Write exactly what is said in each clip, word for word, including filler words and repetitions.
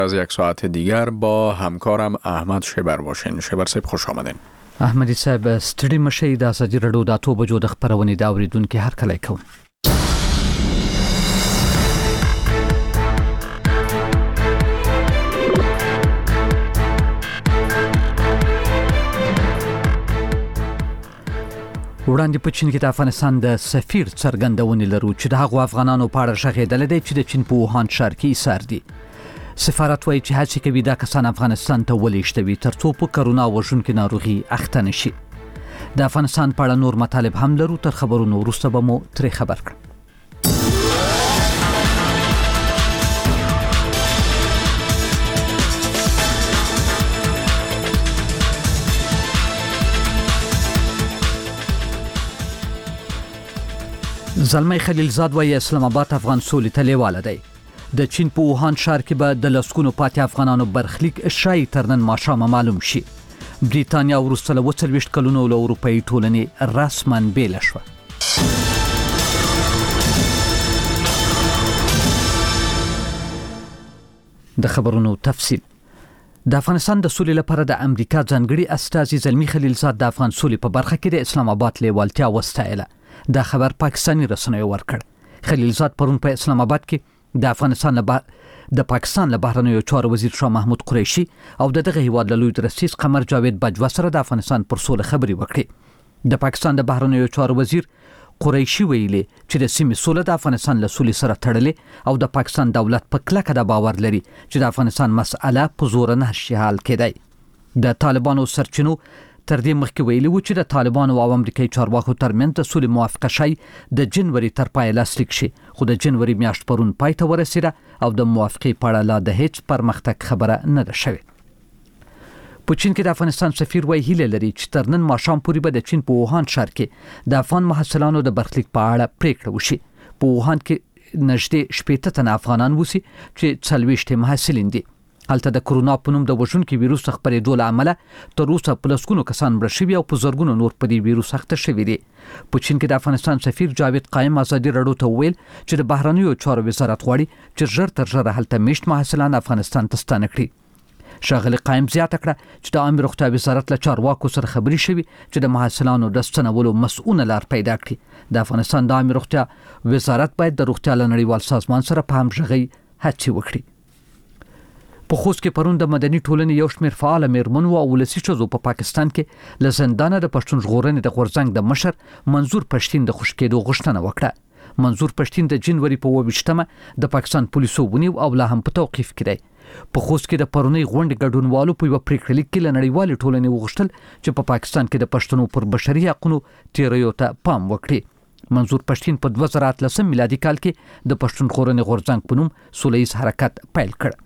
از یک ساعت دیگر با همکارم احمد شبر باشین. شبر صاحب خوش آمدین. احمدی صاحب ستړي مشي د ازادي رادیو د اته بجو د خبرونې دا اوریدونکو هر کله کوم. وړاندې په چین کې د افغانستان د سفیر څرګندونې لرو چې د هغو افغانانو په اړه شغېدل دي چې د چین په ووهان ښار کې ایسار دي. سفارت وایي چې هڅې کوي دا کسان افغانستان ته ولېږدوي ترڅو په کرونا وژونکې ناروغي اخته نشي. د افغانستان په اړه نور مطالب هم لرو، تر خبرونو وروسته به مو ترې خبر کړم. زلمی خلیلزاد وایي اسلام آباد افغان سولې ته لیواله دی. د چین په ووهان ښار کې به د لسګونو پاتې افغانانو برخلیک شایي تر نن ماښامه معلوم شي. بریتانیا وروسته له اووه څلوېښت کلونو له اروپایي ټولنې رسماً بېله شوه. د خبرونو تفصیل. د افغانستان د سولې لپاره د امریکا ځانګړي استازي زلمی خلیلزاد د افغان سولې په برخه کې د اسلام آباد لیوالتیا وستایله. دا خبر پاکستاني رسنیو ورکړ. خلیلزاد پرون په اسلام آباد کې د افغانستان له د پاکستان له بهرنیو چارو وزیر شاه محمود قریشي او د دغه هیواد له لوی رئیس قمر جاوید بجوا سره د افغانستان پر سوله خبرې وکړې. د پاکستان د بهرنیو چارو وزیر قریشي ویلي چې د سیمې سوله د افغانستان له سولې سره تړلې او د پاکستان دولت په کلکه د باور لري چې د افغانستان مسأله په زور نه شي حل کېدای. د طالبانو سرچینو تر دې مخکې ویلي و چې د طالبانو او امریکایي چارواکو ترمنځ د سولې موافقه شي د جنوري تر پایه لاسلیک شي، خو د جنوري میاشت پرون پای ته ورسېده او د موافقې په اړه لا د هیڅ پرمختګ خبره نه ده شوې. په چین کې د افغانستان سفیر وایي هیله لري چې تر نن ماښام پورې به د چین په ووهان ښار کې د افغان محصلانو د برخلیک په اړه پریکړه وشي. په ووهان کې نږدې شپېته تنه افغانان وسی چې څلوېښت محصلین دي. هلته د کرونا په نوم د وژونکي ویروس خپرېدو له امله تر اوسه په لسګونو کسان مړه شوي او په زرګونو نور په دې ویروس اخته شوي دي. په چین کې د افغانستان سفیر جاوید قایم ازادي رادیو ته وویل چې د بهرنیو چارو وزارت غواړي چې ژر تر ژره هلته میشت محصلان افغانستان ته ستانه کړي. ښاغلي قایم زیاته کړه چې د عامه روغتیا وزارت له چارواکو سره خبرې شوي چې د محصلانو د ستنولو مسؤونه لار پیدا کړي. د افغانستان د عامه روغتیا وزارت باید د روغتیا له نړیوال سازمان سره په همغږۍ هڅې وکړي. په خوست کې پرون د مدني ټولنې یو شمېر فعال میرمنو او ولسي ښځو په پاکستان کې له زندانه د پښتون ژغورنې د غورځنګ د مشر منظور پښتین د خوشی کېدو غوښتنه وکړه. منظور پښتین د جنوري په اووه ویشتمه د پاکستان پولیسو ونیو او لا هم په توقیف کې دی. په خوست کې د پرونی غونډې ګډونوالو په یو پریکړه لیک کې له نړیوالې ټولنې وغوښتل چې په پاکستان کې د پښتنو پر بشري حقوقو تیریو ته پام وکړي. منظور پښتین په دوه زره اتلسم میلادي کال کې د پښتون ژغورنې غورځنګ په نوم سوله ییز حرکت پیل کړ.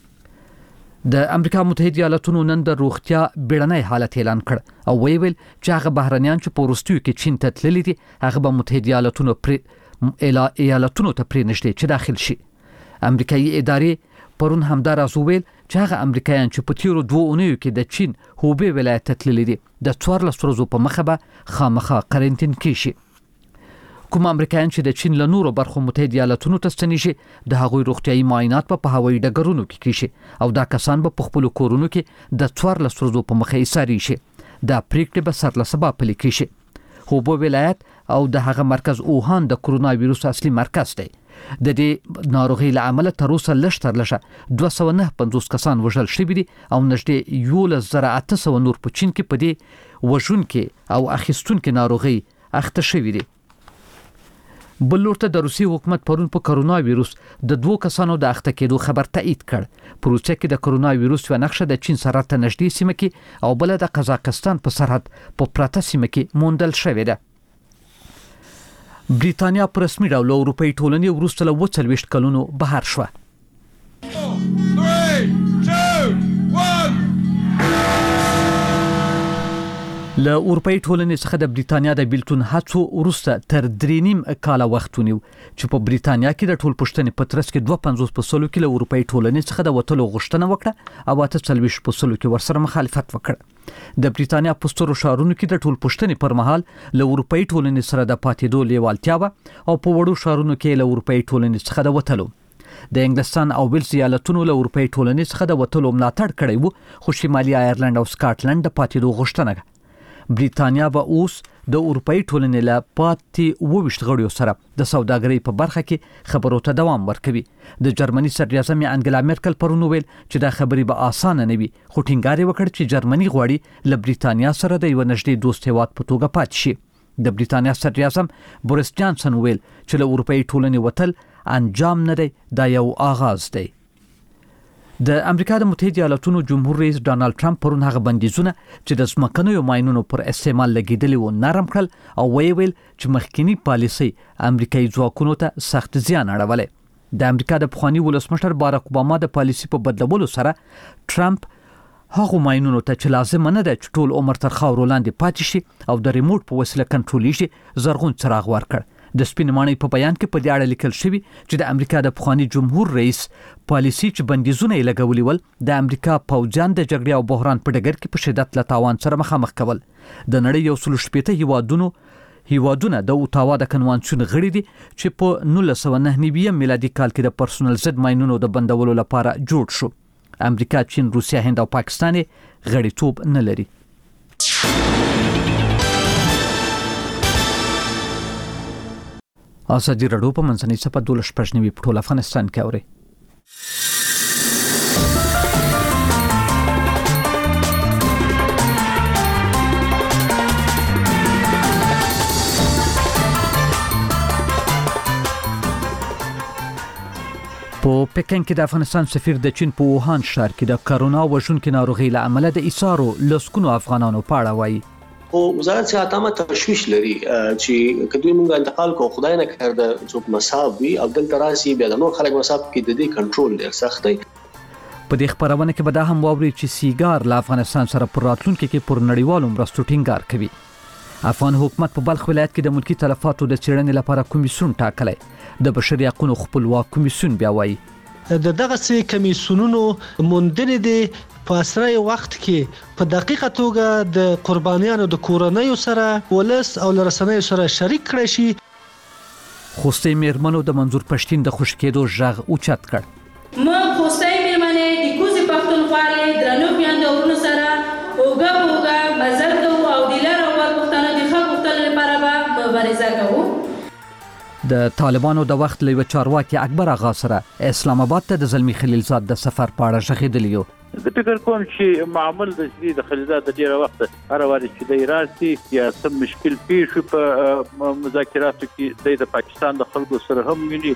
د امریکا متحده ایالاتونو نن د روغتیا بیړنی حالت اعلان کړ او ویل چې هغه بهرنیان چې په وروستیو کې چین ته تللي دي هغه به متحده ایالاتونو پر ایالاتونو ته پرې نشي چې داخل شي. امریکایي ادارې پرون همدا راز ویل چې هغه امریکایان چې په تیرو دوه اونیو کې د چین هوبې ولایت ته تللي دي د څوارلس ورځو په مخه به خامخا قرنطین کې شي. کوم امریکایان چې د چین له نورو برخو متحده ایالاتونو ته ستنیږي د هغوی روغتیايي معاینات په هوایي ډګرونو کې کیږي او دا کسان به په خپل کورونو کې د څوارلس ورځو په مخه ایساري شي. دا پریکړه به سرلسبا پلي کیږي. هوبو ولایت او د هغه مرکز ووهان د کرونا ویروس اصلي مرکز دی. د دې ناروغي له امله تر اوسه لږ تر لږه دوه سوه نه پنځوس کسان وژل شوي دي او نږدې یولس زره اته سوه نور په چین کې په دې وژونکې او اخیستونکې ناروغي اخته شوي دي. بل لورته د روسي حکومت پرون په کرونا ویروس د دوه کسانو د اخته کېدو خبر تایید کړ. په روسیه کې د کرونا ویروس یو نقشه د چین سرحد ته نږدې سیمه کې او بل د قزاقستان په سرحد په پراته سیمه کې موندل شوې ده. بریتانیا په رسمي ډول اروپایي ټولنې وروسته له اووه څلوېښت کلونو بهر شوه. له اروپایي ټولنې څخه د بریتانیا د بیلتون هڅو وروسته تر درې نیم کاله وخت ونیو چې په بریتانیا کې د ټول پښتنې په ترڅ کې دوه پنځوس په سلو کې له اروپایي ټولنې څخه د وتلو غوښتنه وکړه او اته څلوېښت په سلو کې ورسره مخالفت وکړ. د بریتانیا په سترو ښارونو کې د ټول پښتنې پر مهال له اروپایي ټولنې سره د پاتېدو لیوالتیا وه او په وړو ښارونو کې له اروپایي ټولنې څخه د وتلو. د انګلستان او ویلز ایالتونو له اروپאי ټولنې څخه د وټلو ملاتړ کړی وو، خو شمالي آیرلند او سکاټلند د پاتېدو غوښتنه بریتانیا به اوس د اروپאי ټولنې له پاتې وویشت غړیو سره د سوداګرۍ په برخه کې خبرو ته دوام ورکوي. د جرمني صدر اعظم انګلا میرکل پرون ویل چې دا خبرې به اسانه نه وي، خو ټینګار وکړ چې جرمني غواړي له بریتانیا سره د یو نږدې دوست هیواد په توګه پاتې شي. د بریتانیا صدر اعظم بوریس جانسن ویل چې له اروپאי ټولنې وتل انجام نه دی، دا یو آغاز دی. د امریکا د متحده ایالاتونو جمهور رئیس ډانلډ ټرمپ پرون هغه بندیزونه چې د ځمکنیو ماینونو پر استعمال لګیدلي وو نرم کړل او ویل چې مخکینی پالیسي امریکایي ځواکونو ته سخت زیان اړولی. د امریکا د پخوانی ولسمشر باراک اوباما د پالیسي په بدلولو سره ټرمپ هغه ماینونو ته چې لازم نه ده چې ټول عمر تر خاورو لاندې پاتې شي او د ریموټ په وسیله کنټرول شي زرغون څراغ ورکړ. د سپینمانۍ په بیان کې په دې اړه لیکل شوی چې د امریکا د پخوانی جمهور رئیس پالیسي چې بندیزونه یې لګولي ول د امریکا پوځیان د جګړې او بحران په ډګر کې په شدت له تاوان سره مخامخ کول. د نړۍ یو سل شپېته هیوادونو هیوادونه د اوټاوا د کنوانسیون غړي دي چې په نولس سوه نهه نوي میلادي کال کې د پرسونل ضد ماینونو د بندولو لپاره جوړ شو. امریکا، چین، روسیا، هند او پاکستان غړیتوب نه لري. ازادي راډیو په منځنۍ صفحه دولس شپږ نوي په ټول افغانستان کې اوري. په پکن کې د افغانستان سفیر د چین په ووهان ښار کې د کرونا وژونکې ناروغۍ له امله د ایثارو لسګونو افغانانو په اړه وایي. او وزارت صحت عامه تشویش لري چې کدوې مونږه انتقال کو خدای نه کړ د څوک مصاب وي او دلته راسي بیا د نور خلک مصاب کې د دې کنټرول ډیر سخت دی. په دې خبرونه کې به دا هم واوري چې سیګار له افغانستان سره پر راتلونکي کې پر نړیوالو مرستو ټینګار کوي. افغان حکومت په بلخ ولایت کې د ملکی تلفاتو د څېړنې لپاره کمیسیون ټاکلی. د بشري حقوقو خپلواک کمیسیون بیا وایي د دغه سي کمیسیونونو موندنې دي په اسرای وخت کې په دقیقه توګه د قربانیانو د کورنۍ سره ولس او لرسنۍ سره شریک کړي شي. خوستي میرمنو د منظور پښتين د خوش کېدو ژغ اوچت کړ. ما خوستي میرمنې د کوزي پښتونخوا درنو میاندورونو سره اوګه اوګه مزل کوو او د لار او پښتنو د حق غوښتنې لپاره به مبارزه کوو. د طالبانو د وخت لوی چارواکي اکبر آغا سره اسلام آباد ته د زلمی خلیلزاد د سفر پاړه ژغېدلی یو. د فکر کوم چې معمول د دې د خلیلزاد د ډیره وخت هر واري چې د راسي یا سم مشکل پیښ په مذاکراتو کې د پاکستان د خلکو سره هم ویني.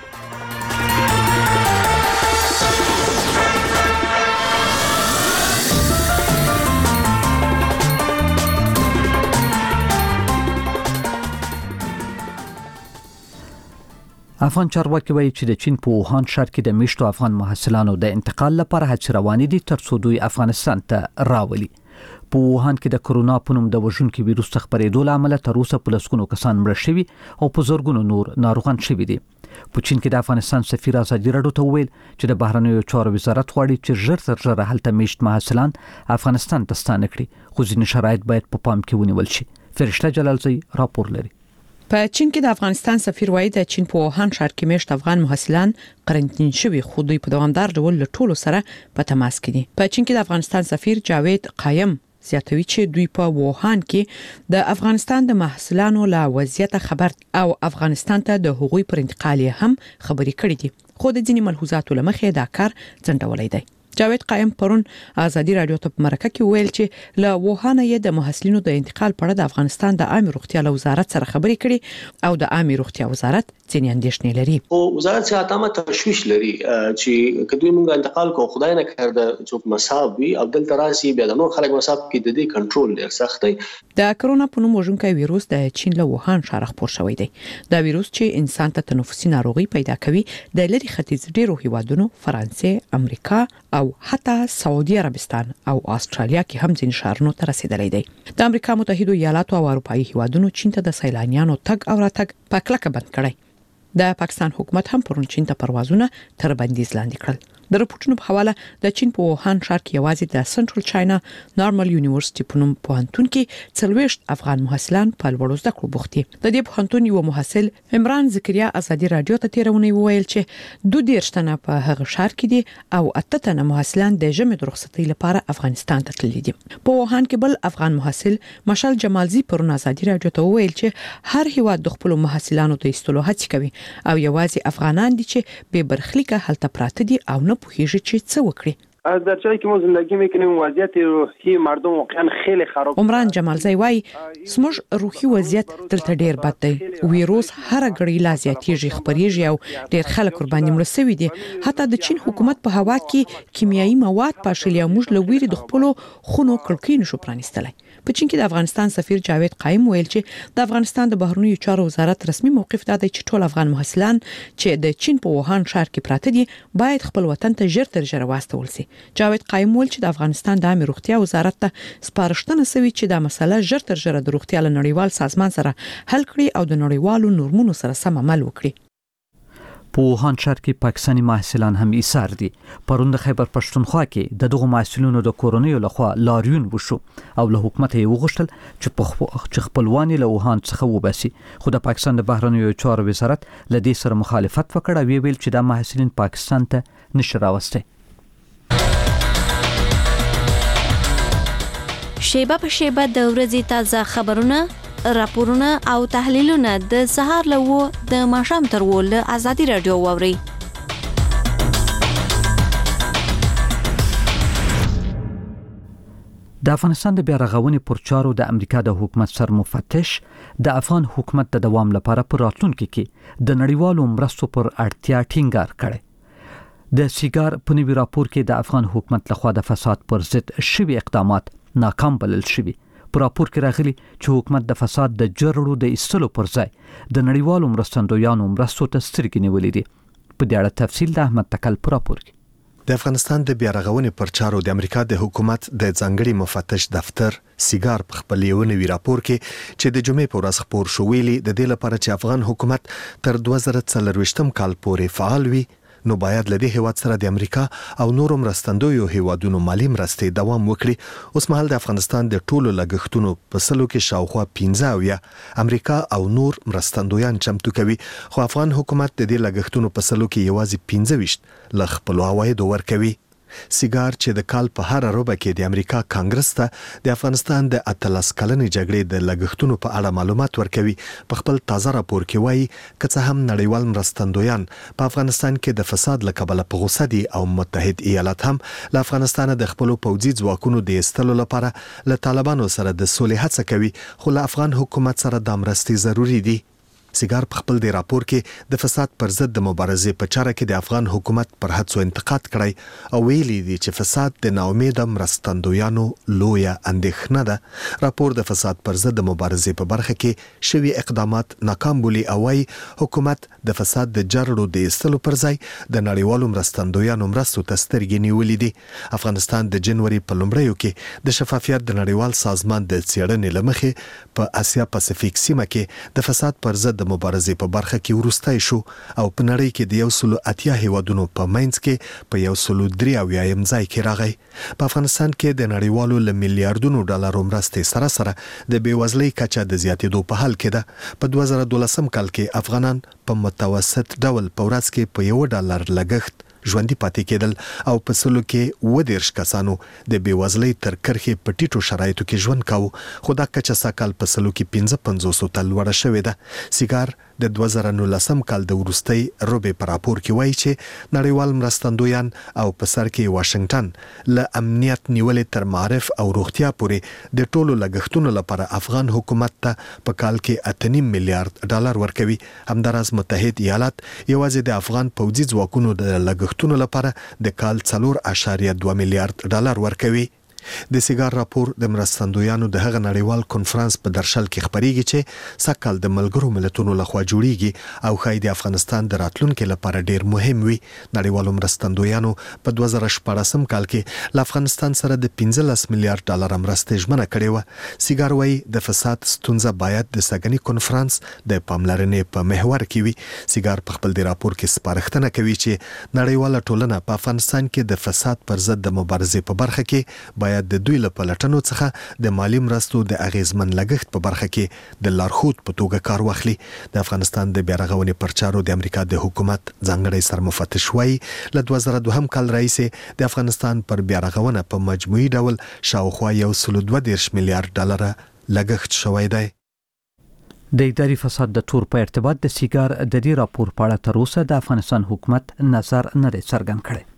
افغان چارواکي وایي چې د چین په ووهان ښار کې د میشتو افغان محصلانو د انتقال لپاره هڅې روانې دي ترڅو دوی افغانستان ته راولي. په ووهان کې د کرونا په نوم د وژونکي ویروس څخه خپرېدو له امله تر اوسه په لسګونو کسان مړه شوي او په زرګونو نور ناروغان شوي دي. په چین کې د افغانستان سفیر ازادي راډیو ته وویل چې د بهرنیو چارو وزارت غواړي چې ژر تر ژره هلته میشت محصلان افغانستان ته ستانه کړي، خو ځینې شرایط باید په پام کې ونیول شي. فرشته جلالزی راپور لري. په چین کې د افغانستان سفیر وایي د چین په ووهان ښار کې میشت افغان محصلان قرنطین شوي، خو دوی په دوامدار ډول له ټولو سره په تماس کې دي. په چین کې د افغانستان سفیر جاوید قایم زیاتوي چې دوی په ووهان کې د افغانستان د محصلانو له وضعیت خبر او افغانستان ته د هغوی پر انتقال هم خبري کړې دي، خو د ځینې ملحوظاتو لمخې دا کار ځنډولای دی. جاوید قایم پرون ازادي راډیو ته په مرکه کې ویل چې له ووهان یې د محصلینو د انتقال په اړه د افغانستان د عامه روغتیا وزارت سره خبرې کړي او د عامه روغتیا وزارت ځینې اندېښنې لري. او وزارت صحت عامه تشویش لري چې کدوې مونږه انتقال کو خدای نه کړ د څوک مصاب وي او دلته راسي بیا د نور خلک مصاب کې د دې کنټرول ډیر سخت دی. د کرونا په نوم وژونکی ویروس د چین له ووهان ښار خپور شوی دی. دا ویروس چې انسان ته تنفسي ناروغي پیدا کوي د لری ختیځ ډیرو هیوادونو فرانسې، امریکا او حتی سعودي عربستان او استرالیا کې هم ځین ښارونو ته رسیدلی دی. د امریکا متحده ایالاتو او اروپאי هیوادونو چین ته د سیلانیانو تګ او راتګ په کلکه بند کړی. د پاکستان حکومت هم پرون چین ته پروازونه تر بندیز لاندې کړل. د راپورټونو په حواله د چین په ووهان ښار کې یوازې د سنټرل چاینا نارمل یونیورسيټي په نوم پوهنتون کې څلوېښت افغان محصلان په لوړو زده کړو بوخت دي. د دې پوهنتون یو محصل عمران ذکریا ازادي رادیو ته تیرونی وویل چې دوه دیرش تنه په هغه ښار کې دي او اته تنه محصلان د ژمي د رخصتۍ لپاره افغانستان ته تللي دي. په ووهان کې بل افغان محصل مشال جمالزي پرون ازادي رادیو ته وویل چې هر هیواد د خپل محصلانو ته ایستلو هڅه کوي او یوازې افغانان دي چې به برخلیکه هلته پراته دي او نه پوهیږي چې څه وکړي. در جایی که ما زندگی میکنیم وضعیت روحی مردم واقعا خیلی خراب. عمران جمالزی وای سمج روحي وضعیت دلته ډیر بد دی. ویروس هر غړي لا زیاتیږي خبريږي او ډیر خلک قرباني مړ شوي دي. حتی د چین حکومت په هوا کې کیمیاوي مواد پاشلي او موږ لویری د خپل خونو کړکۍ نشو پرانیستلای. په چین کې د افغانستان سفیر جاوید قایم ویل چې د افغانستان د بهرنیو چارو وزارت رسمي موقف دا دی چې ټول افغان محصلان چې د چین په ووهان ښار کې پراته دي باید خپل وطن ته ژر تر ژره واستول شي. جاوید قایم ویل چې د افغانستان د عامه روغتیا وزارت ته سپارښتنه شوې چې دا مسله ژر تر ژره د روغتیا له نړیوال سازمان سره حل کړي او د نړیوالو نورمونو سره سم عمل وکړي. په ووهان ښار کې پاکستاني محصلان هم ایثار دي. پرون د خیبر پښتونخوا کې د دغو محصلینو د کورونیو لخوا لاریون وشو او له حکومت یې وغوښتل چې خپلوان له ووهان څخه وباسي. خو د پاکستان د بهرنیو چارو وزارت له دې سره مخالفت وکړ او ویل چې دا محصلین پاکستان ته نشي راوستي. شیبه په شیبه د ورځې تازه خبرونه، راپورونه او تحلیلونه د سهار له و د ماښام تر و له ازادي رادیو واوري. د افغانستان د بیا رغونې پر چارو د امریکا د حکومت سر مفتش د افغان حکومت د دوام لپاره پر راتلونکي کې د نړیوالو مرستو پر اړتیا ټینګار کړي. د سیګار په نوي راپور کې د افغان حکومت لخوا د فساد پر ضد شوي اقدامات ناکام بلل شوي. په راپور کې راغلي چې حکومت د فساد د جرړو د ایستلو پر ځای د نړیوالو مرستندویانو مرستو ته سترګې نیولې دي. په دې اړه تفصیل د احمد تکل په راپور کې. د افغانستان د بیا رغونې پر چارو د امریکا د حکومت د ځانګړي مفتش دفتر سیګار په خپل یو نوي راپور کې چې د جمعې په ورځ خپور شو ویلي د دې لپاره چې افغان حکومت تر دوه زره څلرویشتم کال پورې فعال وي نو باید له دې هیواد سره د امریکا او نورو مرستندویو هیوادونو مالی مرستې دوام وکړي. اوس مهال د افغانستان د ټولو لګښتونو په سلو کې شاوخوا پنځه اویا امریکا او نور مرستندویان چمتو کوي، خو افغان حکومت د دې لګښتونو په سلو کې یوازې پنځه ویشت له خپلو عوایدو ورکوي. سیګار چې د کال په هر روبه کې د امریکا کانګرس ته د افغانستان د اتلس کلنې جګړې د لګښتونو په اړه معلومات ورکوي، په خپل تازه راپور کې وایي که څه هم نړیوال مرستندویان په افغانستان کې د فساد له کبله په غوسه دي او متحد ایالات هم له افغانستان د خپلو پوځي ځواکونو د ایستلو لپاره له طالبانو سره د سولې هڅه کوي، خو له افغان حکومت سره د مرستې ضروري دي. سیګار په خپل د راپور کې د فساد پر ضد د مبارزې په چاره کې د افغان حکومت پر هڅو انتقاد کړی او ویلي دي چې فساد د ناامیده مرستندویانو لویه اندېښنه ده. راپور د فساد پر ضد د مبارزې په برخه کې شوي اقدامات ناکام بولي او وايي حکومت د فساد د جرړو د ایستلو پر ځای د نړیوالو مرستندویانو مرستو ته سترګې نیولې دي. افغانستان د جنوري په لومړیو کې د شفافیت د نړیوال سازمان د څېړنې له مخې په اسیا پاسفیک سیمه کې د فساد پر ضد مبارزې په برخه کې وروستی شو او په نړۍ کې د یو سلو اتیا هیوادونو په منځ کې په یو سلو درې اویایم ځای کې راغی. په افغانستان کې د نړیوالو له میلیارډونو ډالرو مرستې سره سره د بېوزلۍ کچه د زیاتېدو په حال کې ده. په دوه زره دولسم کال کې افغانان په متوسط ډول په ورځ کې په یو ډالر لګښت ژوندي پاتې کېدل او په سلو کې اووه دېرش کسانو د بېوزلۍ تر کرښې په ټیټو شرایطو کې ژوند کاوه، خو دا کچه سږ کال په سلو کې پنځه پنځوسو ته لوړه شوې ده. سیګار د دوه زره نولسم کال د وروستۍ روبې په راپور کې وایي چې نړیوال مرستندویان او په سر کې واشنګټن له امنیت نیولې تر معرف او روغتیا پورې د ټولو لګښتونو لپاره افغان حکومت ته په کال کې اته نیم میلیارډ ډالر ورکوي. همداراز متحد ایالات یوازې د افغان پوځي ځواکونو د لګښتونو لپاره د کال څلور اعشاریه دوه میلیارډ ډالر ورکوي. د سیګار راپور د مرستندویانو د هغه نړیوال کنفرانس په درشل کې خبريږي چې سکهال د ملګرو ملتونو لخوا جوړیږي او خای د افغانستان د راتلونکو لپاره ډیر مهم وي. نړیوالو مرستندویانو په دوه زره شپږ کال کې له افغانستان سره د پنځلس میلیارډ ډالر مرستې ژمنه کړې و. سیګار وايي د فساد ستونزه باید د سګنی کنفرانس د پاملرنې په محور کې وي. سیګار په خپل د راپور کې سپارښتنه کوي چې نړیواله ټولنه په افغانستان کې د فساد پر ضد د مبارزې په برخه کې باید د دوی له پلټنو څخه د مالی مرستو د اغیزمن لګښت په برخه کې د لارښود په توګه کار واخلي. د افغانستان د بیارغونې پر چارو د امریکا د حکومت ځانګړی سرمفتش وايي له دوه زره دوه کال راهیسې د افغانستان پر بیارغونه په مجموعي ډول شاوخوا یو سل دوه دېرش میلیارډ ډالر لګښت شوی دی. د اداري فساد د تور په ارتباط د سیګار د دې راپور په اړه تر اوسه د افغانستان حکومت نظر نه دی څرګند کړی.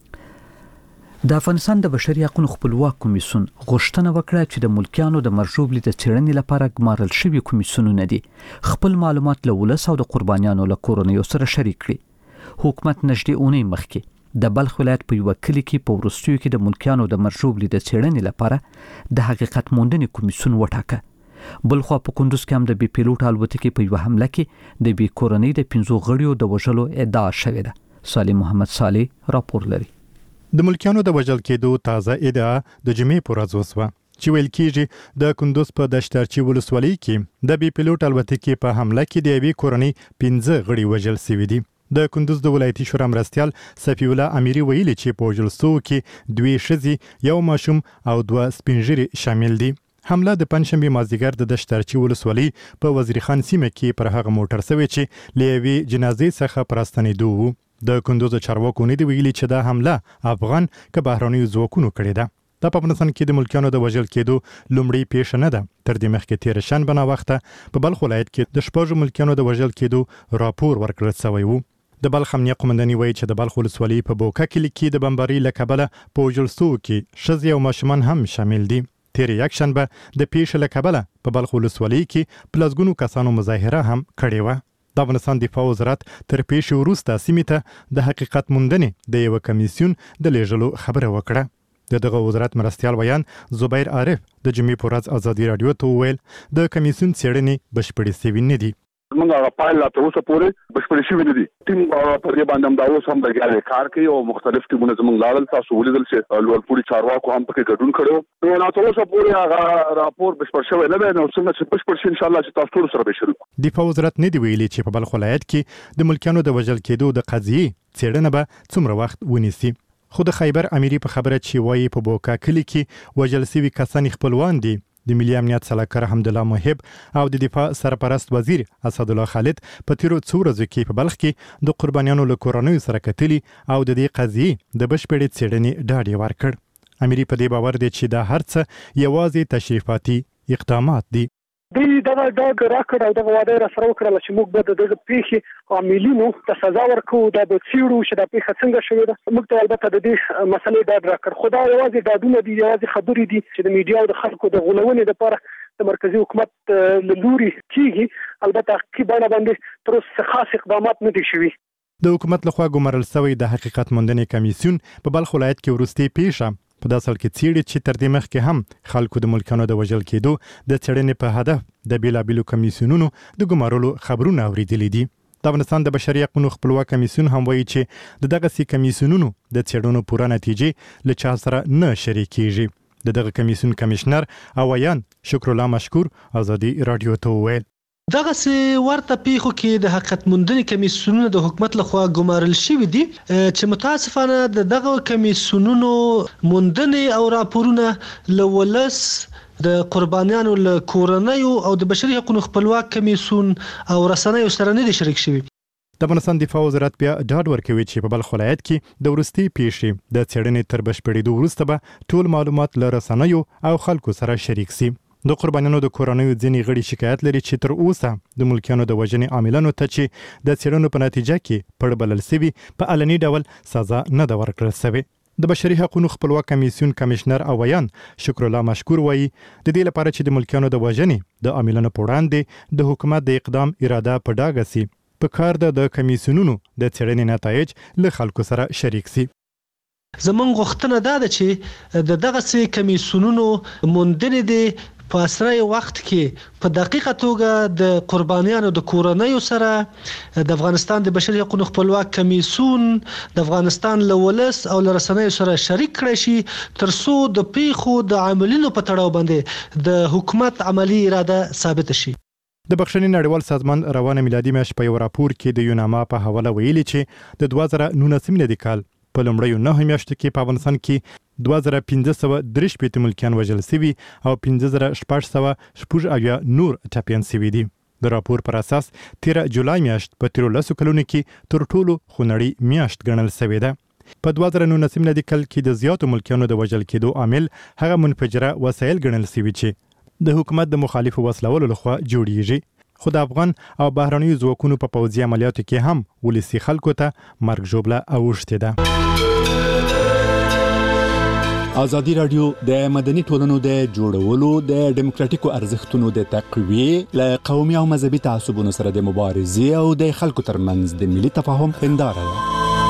د افغانستان د بشري حقوقو خپلواک کمیسیون غوښتنه وکړه چې د ملکیانو د مرجوب لید څېړنې لپاره ګمارل شوي کمیسیونونه دي خپل معلومات له ولس او د قربانیانو له کورنیو سره شریک کړي. حکومت نږدې اونۍ مخکې د بلخ ولایت په یو کلی کې په وروستیو کې د ملکیانو د مرجوب لید څېړنې لپاره د حقیقت موندنې کمیسیون وټاکه. بلخوا په کندوز کې هم د بي پیلوټ الوتکې په یو حمله کې د بي کورنۍ د پنځو غړیو د وژلو ادعا شوې ده. صالح محمد صالح راپور لري. د ملکیانو د وژل کېدو تازه ادعا د جمعې پر ورځ وسوه چې ویل کېږي د کندوز په دشترچی ولسوالۍ کې د بي پیلوټ الوتکې په حمله کې د یوې کورنۍ پنځه غړي وژل شوي دي. د کندوز د ولایتي شورا مرستیال صفی الله امیری ویلي چې په وژل شوو کې دوی ښځې یو ماشوم او دوه سپین ږیري شامل دي. حمله د پنځشنبه مازدیګر د دشترچی ولسوالۍ په وزیر خان سیمه کې پر هغه موټر سوي چې له یوې جنازې څخه پراستنېدو وو. د کندوز چارواکو نه دی ویلي چې دا حمله افغان که بهرانیو ځواکونو کړې ده. د په افغانستان کې د ملکیانو د وژل کېدو لومړی پیښه نه ده. تر دې مخکې تیر شنبه ناوخته په بلخ ولایت کې د شپږو ملکیانو د وژل کېدو راپور ورکړل شوی وو. د بلخ امنیه قومنداني وایي چې د بلخ ولسوالۍ په بوکا کلي کې د بمبارۍ له کبله په وژل شوو کې ښځې او ماشومان هم شامل دي. تیر یک شنبه د پیښې له کبله په بلخ ولسوالۍ کې په لسګونو کسانو مظاهره هم کړې وه. د افغانستان دفاع وزارت تر پیښې وروسته سیمې ته د حقیقت موندنې د یو کمیسیون د لیږلو خبره وکړه. د دغه وزارت مرستیال ویان زبیر عارف د جمعې په ورځ ازادي راډیو ته وویل د کمیسیون څېړنې بشپړې شوې نه دي. موږ هغه پایله لا تر اوسه پورې بشپړې شوې نه دي. ټیم پر دې باندې هم دا اوس هم لګیا کار کوي او مختلف ټیمونه زموږ لاړل. تاسو ولیدل چې لوړپوړي چارواکو هم پکې ګډون کړو. نو لا تر اوسه پورې هغه راپور بشپړ شوی نه دی. نو څنګه چې بشپړ شي ان شاء الله چې تاسو ټول سره به شریک. دفاع وزارت نه دی ویلي چې په بلخ ولایت کې د ملکیانو د وژل کېدو د قضیې څېړنه به څومره وخت ونیسي. خو د خیبر امیری په خبره چې وایي په بوکا کلي کې وژل شوي کسان خپلوان دي. د ملي امنیت سلاکار حمدالله محب او د دفاع سرپرست وزیر اسدالله خالد په تیرو څو ورځو کې په بلخ کې د قربانیانو له کورنیو سره کتلي او د دې قضیې د بشپړې څېړنې ډاډ یې ورکړ. امیری په دې باور دی چې دا هر څه یوازې تشریفاتي اقدامات دي. دوی دغه ډاګ راکړ او دغه وعده را سره وکړه چې موږ به دغه پیښې عاملینو ته سزا ورکوو. دا به څېړو چې دا پیښه څنګه شوې ده. موږ ته البته د دې مسلې ډاډ راکړ. خو دا یوازې ډاډونه دي، یوازې خبرې دي چې د میډیا او د خلکو د غولونې لپاره د مرکزي حکومت له لوري کېږي. البته حقیقي بڼه باندې تر اوسه خاص اقدامات نه دي شوي. د حکومت لخوا ګمارل شوی د حقیقت موندنې کمیسیون په بلخ ولایت کې وروستۍ پیښه په داسې حال کې څېړي چې تر دې مخکې هم خلکو د ملکیانو د وژل کېدو د څېړنې په هدف د بېلابېلو کمیسیونونو د ګمارلو خبرونه اورېدلي دي. د افغانستان د بشري حقوقو خپلواک کمیسیون هم وایي چې د دغسې کمیسیونونو د څېړنو پوره نتیجې له چا سره نه شریکېږي. د دغه کمیسیون کمشنر اویان شکر الله مشکور ازادي راډیو ته وویل دغه سه ورته پیښو کې د حقیقت موندنې کمیسیونونه د حکومت لخوا ګمارل شوی دي چې متاسفانه د دغه کمیسیونونو موندنې او راپورونه لولس د قربانیانو له کورنیو او د بشري حقوقو خپلواک کمیسیون او رسنیو سره نه دي شریک شوی. د افغانستان دفاع وزارت بیا ډاډ ورکوي چې په بلخ ولایت کې د وروستۍ پیښې د څېړنې تر بشپړېدو وروسته به ټول معلومات له رسنیو او خلکو سره شریک سي. د قربانیانو د کورنیو ځینې غړي شکایت لري چې تر اوسه د ملکیانو د وژنې عاملانو ته چې د څېړنو په نتیجه کې پړ بلل سوي په علني ډول سزا نه ده ورکړل سوې. د بشري حقوقو خپلواک کمیسیون کمشنر اویان شکر الله مشکور وایي د دې لپاره چې د ملکیانو د وژنې د عاملانو په وړاندې د حکومت د اقدام اراده په ډاګه سي په کار ده د کمیسیونونو د څېړنې نتایج له خلکو سره شریک سي. زمونږ غوښتنه دا ده چې د دغه سي کمیسونونو موندنې دي په اسرای وخت کې په دقیقه توګه د قربانیانو د کورنیو سره د افغانستان د بشري حقوقو خپلواک کمیسون د افغانستان له ولس او له رسنیو سره شریک کړي شي ترڅو د پیښو د عاملینو په تړاو باندې د حکومت عملی اراده ثابت شي. د بخښنې نړیوال سازمان روانه میلادي میاشت په یو راپور کې د یوناما په حواله ویلي چې د دوه زره نولسم کال په لومړیو نهو میاشتو کې په افغانستان کې دوه زره پنځه سوه درې شپېته ملکیان وژل سوي او پنځه زره شپږ سوه شپږ اویا نور ټپیان سوي دي. د راپور پر اساس تیره جولای میاشت په تیرو لسو کلونو کې تر ټولو خونړۍ میاشت ګڼل سوې ده. په دوه زره نولسم کال کې د زیاتو ملکیانو د وژل کېدو عامل هغه منفجره وسایل ګڼل سوي چې د حکومت د مخالفو وسلوالو لخوا جوړیږي. خو د افغان او بهرنیو ځواکونو په پوځي عملیاتو کې هم ولسي خلکو ته مرګ ژوبله اوښتې ده. ازادي رادیو د مدني ټولنو د جوړولو د ډیموکراتیکو ارزښتونو د تقویې له قومي او مذهبي تعصبونو سره د مبارزې او د خلکو ترمنځ د ملي تفاهم هنداره ده.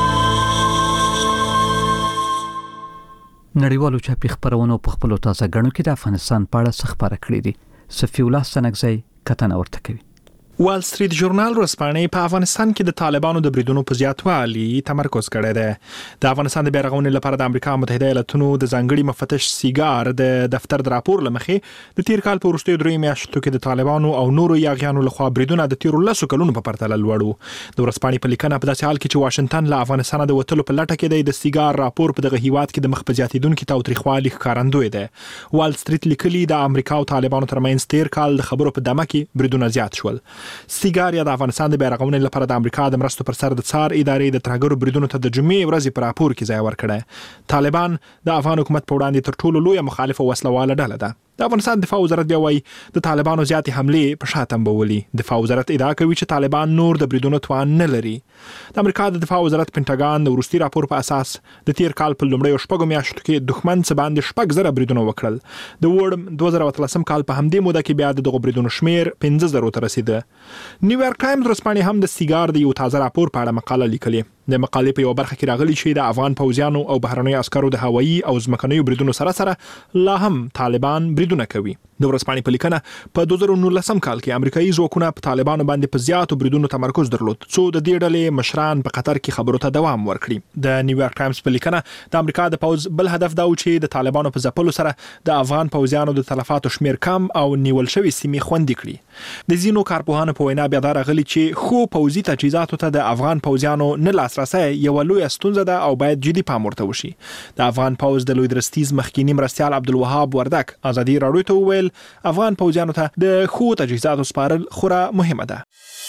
نړیوالو چاپي خبرونو په خپل تازه غړو کې د افغانستان په اړه څه خبره کړې دي. صفی الله سنگزی کتنه ورته کوي. وال سټریټ ژورنال ورځپاڼې په افغانستان کې د طالبانو د بریدونو په زیاتوالي تمرکز کړی دی. د افغانستان د بیرغونې لپاره د امریکا متحده ایالاتونو د ځانګړي مفتش سیګار د دفتر د راپور لمخې د تیر کال په وروستیو درې میاشتو کې د طالبانو او نورو یاغیانو لخوا بریدونه د تیرو لسو کلونو په پرتله لوړ وو. د ورځپاڼې په لیکنه په داسې حال کې چې واشنگټن له افغانستان د وټلو په لټه کې دی، د سیګار راپور په دغه هیواد کې د مخ په زیاتیدونکو تاوتریخوالي ښکارندوی دی. وال سټریټ لیکلي د امریکا او طالبانو ترمنځ تیر کال د خبرو په دمه کې بریدونه زیات شول. سیګار د افغانستان د بیرغونې لپاره د امریکا د مرستو پر سر د څار ادارې د ترهګرو بریدونو ته د جمعې ورځې په راپور کې ځای ورکړی. طالبان د افغان حکومت په وړاندې تر ټولو لویه مخالفه او وسلواله ډله ده. د افغانستان دفاع وزارت بیا وایي د طالبانو زیاتې حملې په شا تنبولي. دفاع وزارت ادعا کوي چې طالبان نور د بریدونو توان نه لري. د امریکا د دفاع وزارت پینټاګان د وروستي راپور په اساس د تیر کال په لومړیو شپږو میاشتو کې دښمن څه باندې شپږ زره بریدونه وکړل. د وړم دوه زره اتلسم کال په همدې موده کې بیا د دغو بریدونو شمیر پنځه زرو ته رسیده. نیویارک ټایمز ورځپاڼې هم د سیګار د یو تازه راپور په اړه مقاله لیکلې. د مقالې په یو برخه کې راغلي چې د افغان پوځیانو او بهرنیو عسکرو د هوایي او ځمکنیو بریدونو سره سره لا هم طالبان بریدونه کوي. د ورځپاڼې په لیکنه په دوه زره نولسم کال کې امریکایي ځواکونه په طالبانو باندې په زیاتو بریدونو تمرکز درلود، څو د دې ډلې مشران په قطر کې خبرو ته دوام ورکړي. د نیویارک ټایمز په لیکنه د امریکا د پوځ بل هدف دا و چې د طالبانو په ځپلو سره د افغان پوځیانو د تلفاتو شمیر کم او نیول شوی سیمې خوندي کړي. د ځینو کارپوهانو په وینا بیا دا راغلي چې خو پوځي تجهیزاتو ته د افغان پوځیانو نه لاسرسی یو لویه ستونزه ده او باید جدي پام ورته وشي. د افغان پوځ د لوی درستیز مخکینی مرستیال عبدالوهاب وردک ازادي راډیو ته وویل افغان پوځیانو ته د خو تجهیزاتو سپارل خورا مهمه ده.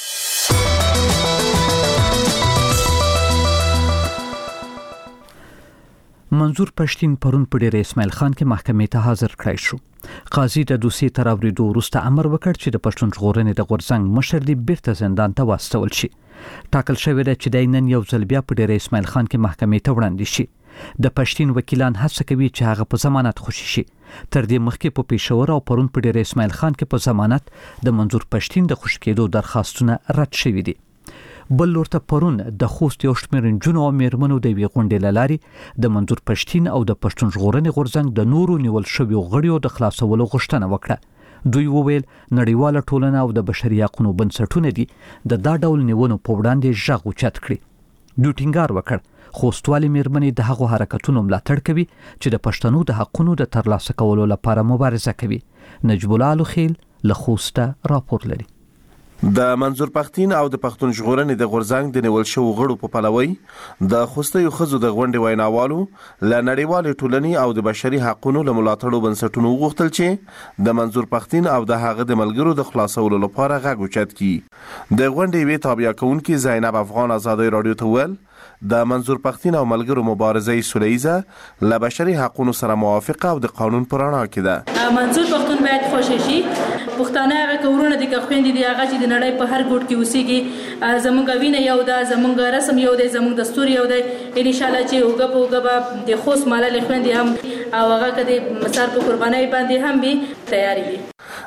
منظور پښتين پرون په ډیر اسماعیل خان کې محکمې ته حاضر کړای شو. قاضي د دوسیې تر اورېدو وروسته امر وکړ چې د پښتون ژغورنې د غورځنګ مشر دی بیرته زندان ته واستول شي. ټاکل شوی دی چې د نن یو ځل بیا په ډیر اسماعیل خان کې محکمې ته وړاندې شي. د پښتين وکیلان هڅه کوي چې هغه په ضمانت خوشي شي. تر دې مخکې په پېښور او پرون په ډیر اسماعیل خان کې په ضمانت د منظور پښتين د خوشي کېدو درخواستونه رد شوي دي. بل لورته پرون د خوست یو شمېر نجونو او میرمنو د یوې غونډې له لارې د منظور پښتين او د پښتون ژغورنې غورځنګ د نورو نیول شویو غړیو د خلاصولو غوښتنه وکړه. دوی وویل نړیواله ټولنه او د بشري حقوقو بنسټونه دي د دا ډول نیونو په وړاندې غږ اوچت کړي. دوی ټینګار وکړ خوستوالي میرمنې د هغو حرکتونو ملاتړ کوي چې د پښتنو د حقوقو د ترلاسه کولو لپاره مبارزه کوي. نجیب الله الخیل له خوسته راپور لري. د منظور پښتين او د پښتون ژغورنې د غورځنګ د نیول شوو غړو په پلوي د خوستیو خزو د غونډې ویناوالو ل نړیوالې ټولنې او د بشري حقوقو له ملاتړو بنسټونو وغوښتل چې د منظور پښتين او د هغه د ملګرو د خلاصولو لپاره غږ اوچت کړي. د غونډې وی تابع کونکي زینب افغان ازادي راډیو ته ویل د منظور پښتين او ملګرو مبارزه سولهیزه ل بشري حقوقو سره موافقه او د قانون پر رڼا کې ده. منظور پښتون باید خوشی شي. پښتانه هغه کورونه دي که خويندې دي هغه چې د نړۍ په هر ګوټ کې اوسېږي. زمونږ وینه یو ده، زمونږ رسم یو دی، زمونږ دستور یو دی. ان شاء الله چې اوګه په اوګه به د خوست مالل خويندې هم او هغه کدي مسار په قربانۍ باندې هم به تیاری دي.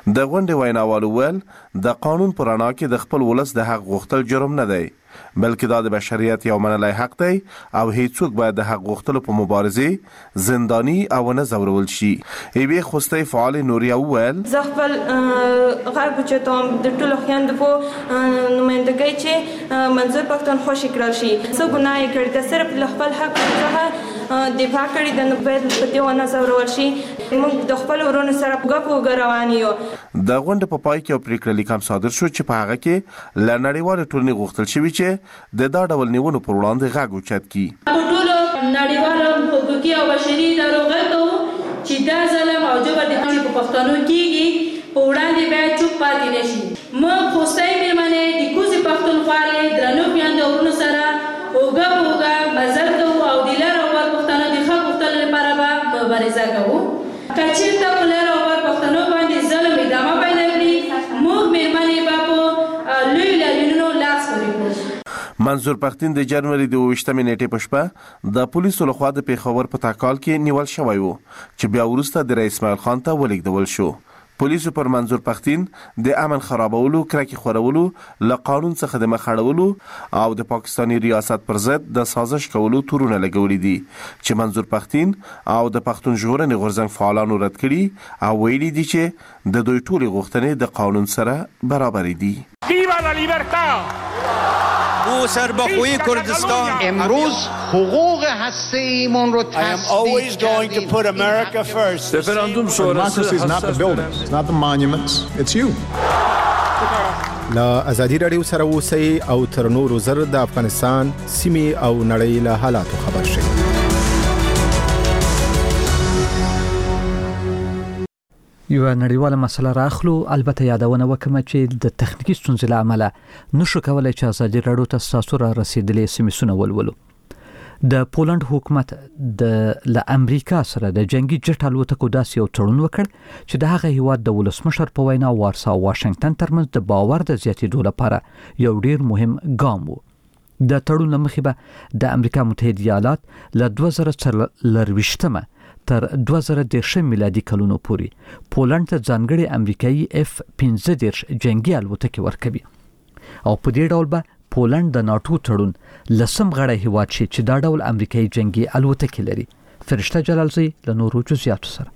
د غونډې ویناوالو ویل د قانون پر رڼا کې د خپل ولس د حق غوښتل جرم نه دی، بلکې دا د بشریت یو منلی حق دی او هیڅوک باید د حق غوښتلو په مبارزې زندانی او نه ځورول شي. یوې خوستی فعال نوریا وویل زه خپل غږ اوچتوم د ټولو خویندو په نمایندګۍ چې منظور پښتونخوا خوشي کړل شي. څه ګناه یې کړې ده، صرف له خپل حق څخه دفاع کړې ده، نو باید په دې ونه ځورول شي. موږ د خپل ورونو سره په ګپ وګ روان یو. د غونډې په پای کې یو پریکړه لیک هم صادر شو چې په هغه کې له نړیوالې ټولنې غوښتل شوي چې د دا ډول نیونو پر وړاندې غږ اوچت کړي. په ټولو نړیوالو حقوقي او بشري ادارو غږ کوو چې دا ظلم او جبر د په پښتنو کېږي په وړاندې باید چوپ پاتې نه شي. موږ خوستی مېرمنې د کوزې پښتونخوالې درنو خویندو ورونو سره اوږه په اوږه مزل کوو او د لر او بر پښتنو د حق غوښتلو لپاره به مبارزه کوو. که چېرته په لر او بر پښتنو باندې ظلم ادامه پیدا کړي، موږ مېرمنې به په لوی لاریونونو لاس پورې کړو. منظور پښتین د جنوري د اوویشتمې نیټې په شپه د پولیسو لخوا د پېښور په تاکال کې نیول شوی و چې بیا وروسته د رئیس اسماعیل خان ته ولېږدول شو. پولیسو پر منظور پښتین د امن خرابولو، کرکې خورولو، له قانون څخه د مخ اړولو او د پاکستاني ریاست پر ضد د سازش کولو تورونه لګولي دي چې منظور پښتین او د پښتون ژغورنې غورځنګ فعالانو رد کړي او ویلي دي چې د دوی ټولې غوښتنې د قانون سره برابر دي. ویوا لا لیبرتا! او سربخوی کردستان امروز حقوق هسته ایمون رو تصدیق کردیم. رفراندوم شورای is not the buildings, it's not the monuments, it's you. لا ازادي رادیو سره اوسئ او تر نورو زر د افغانستان سیمې او نړۍ له حالاتو خبر شئ. یو نړیواله مسله راخلو، البته یادونه وکم چې د تخنیکی ستونزې له امله نشو کولای چې ازادي رادیو ته تاسو را رسیدلې سیمسونه ولولو. د پولند حکومت د ل امریکا سره د جنگي جټ الوتکو داسې یو تړون وکړ چې د هغه هیواد د ولسمشر په وینا وارسا او واشنگټن ترمنځ د باور د زیاتېدو لپاره یو ډیر مهم ګام و. د تړون مخې به د امریکا متحده ایالات له دوه زره څلرویشتمه تر دوه زره دېرشم میلادي کلونو پورې پولند ته ځانګړي امریکایي اف پنځه دېرش جنگي الوتکې ورکوي او په دې ډول به پولند د ناتو تړون لسم غړی هیواد شي چې دا ډول امریکایي جنگي الوتکې لري. فرشته جلالزی له نورو جزئیاتو سره.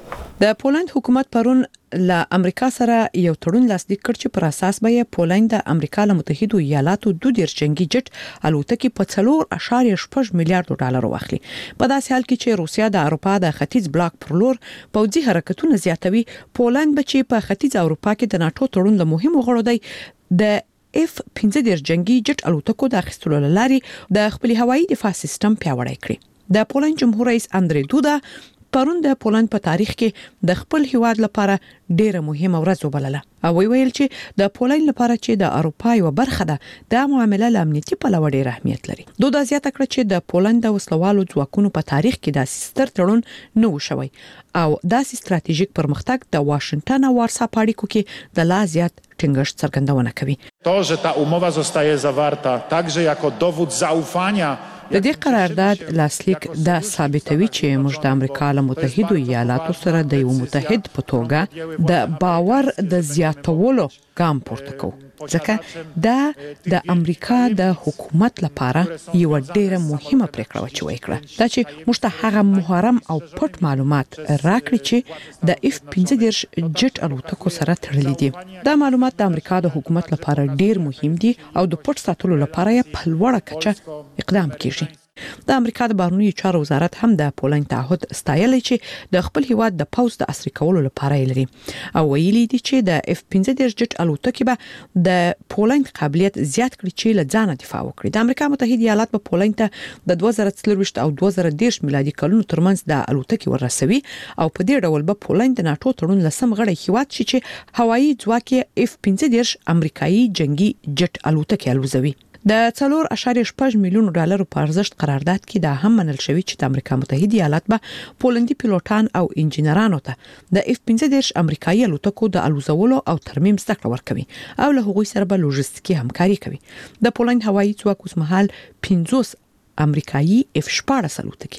د پولند حکومت پرون له امریکا سره یو تړون لاسلیک کړ چې پر اساس به پولند د امریکا له متحده ایالاتو دوه ډیر جنگي جټ الوتکې په څلور اشاریه شپږ میلیارډ ډالر واخلي. په داسې حال کې چې روسیا د اروپا د ختیځ بلاک پر لور پوځي حرکتونه زیاتوي، پولند به چې په ختیځ اروپا کې د ناتو تړون له مهمو غړو دی د اف پنځه دېرش جنگي جټ الوتکو د اخیستلو لارې د خپل هوایي دفاع سیستم پیاوړی کړی. د پولند جمهور رئیس اندری دودا پرون د پولند په تاریخ کې د خپل هیواد لپاره ډیره مهمه ورځ وبلله او ویل چې د پولند لپاره چې د اروپا یو برخه ده، د معاملې له امنیتي پلوه ډیر اهمیت لري. دوی د زیاته کړ چې د پولند د وسلوالو ځواکونو په تاریخ کې د ستر تړون نه وشوي او داسې ستراتیژیک پرمختګ د واشنگټن او وارسا په اړیکو کې د لا زیات ټینګښت څرګندونه کوي. To, że ta umowa zostaje zawarta także jako dowód zaufania د دې قرارداد لاسلیک دا ثابتوي چې موږ د امریکا له متحده ایالاتو سره د یو متحد په توګه د باور د زیاتولو ګام پورته کوو، ځکه دا د امریکا د حکومت لپاره یو ډیره مهمه پریکړه و چې وکړه دا چې موږ ته هغه محرم او پټ معلومات راکړي چې د اف پنځه دېرش جټ الوتکو سره تړلي دي. دا معلومات د امریکا د حکومت لپاره ډیر مهم دي او د پټ ساتلو لپاره یې په لوړه کچه اقدام کیږي. د امریکا د بهرنیو چارو وزارت هم د پولند تعهد ستایلی چې د خپل هیواد د پوځ د عصري کولو لپاره لري او ویلي دي چې د اف پنځه دېرش جټ الوتکې به د پولند قابلیت زیات کړي چې له ځانه دفاع وکړي. د امریکا متحده ایالات په پولند ته د دوه زره څلرویشت او دوه زره دېرش میلادي کلونو ترمنځ د الوتکې ورسوي او په دې ډول به پولند د ناتو تړون لسم غړی هیواد شي چې هوایي ځواک اف پنځه دېرش امریکایي جنگي جټ الوتکې الوزوي. د څلور اشاریه شپږ میلیون ډالر په ارزښت قرارداد کې دا هم منل شوی چې د امریکا متحده ایالات به پولندي پیلوټان او انجینرانو ته د اف پنځه دېرش امریکایي الوتکو د الوزولو او ترمیم زده کړه ورکوي او له هغوی سره به لوژستیکي همکاري کوي. د پولند هوایي ځواک اوسمهال پنځوس امریکایي اف شپاړس الوتکې لري.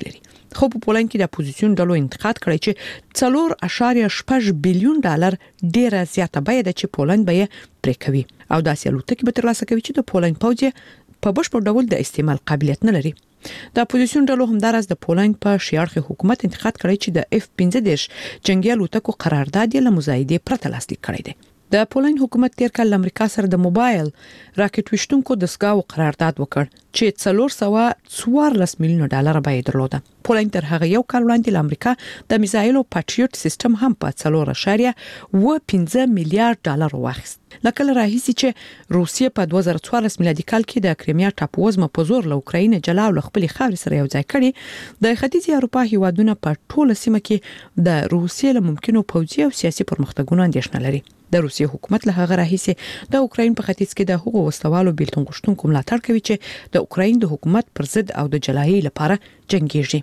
خو په پولند کې د اپوزیسیون ډلو انتقاد کړی چې څلور اشاریه شپږ بیلیون ډالر ډیره زیاته بیه ده چې پولند به پرې کوي او داسې الوتکې به ترلاسه کوي چې د پولند پوځ په بشپړ ډول د استعمال قابلیت نه لري. د اپوزیسیون ډلو همدارس د پولند په شیاړخي حکومت انتقاد کړی چې د اف پنځه دېرش جنگي الوتکو قرارداد یې له مزایدې پرته لاسلیک کړی دی. د پولند حکومت تیر کال امریکا سره د موبایل راکټ وشتونکو د سکاو قرارداد وکړ چې څلور سوه څوارلس میلیونه ډالر به درلوده. پولند تر هغه یو کال وړاندې له امریکا د میزایلو پاټریوټ سیستم هم په څلور اشاریه و پنځه میلیارډ ډالر واخیست. لکه راهیسي چې روسیه په دوه زره څوارلس میلادي کال کې د کریمیا ټاپووزمه په زور له اوکراین جلا او خپل خاورې سره یو ځای کړي. د ختیځې اروپا هیوادونه په ټوله سیمه کې د روسیې له ممکنو پوځي او سیاسي پرمختګونو اندېښنه لري. د روسیې حکومت له هغه راهیسي د اوکراین په ختیځ کې د حقوقو وسلوالو بیلتون غوښتونکو ملاتړ کوي چې د اوکراین د حکومت پر ضد او د جلاهي لپاره جنگيږي.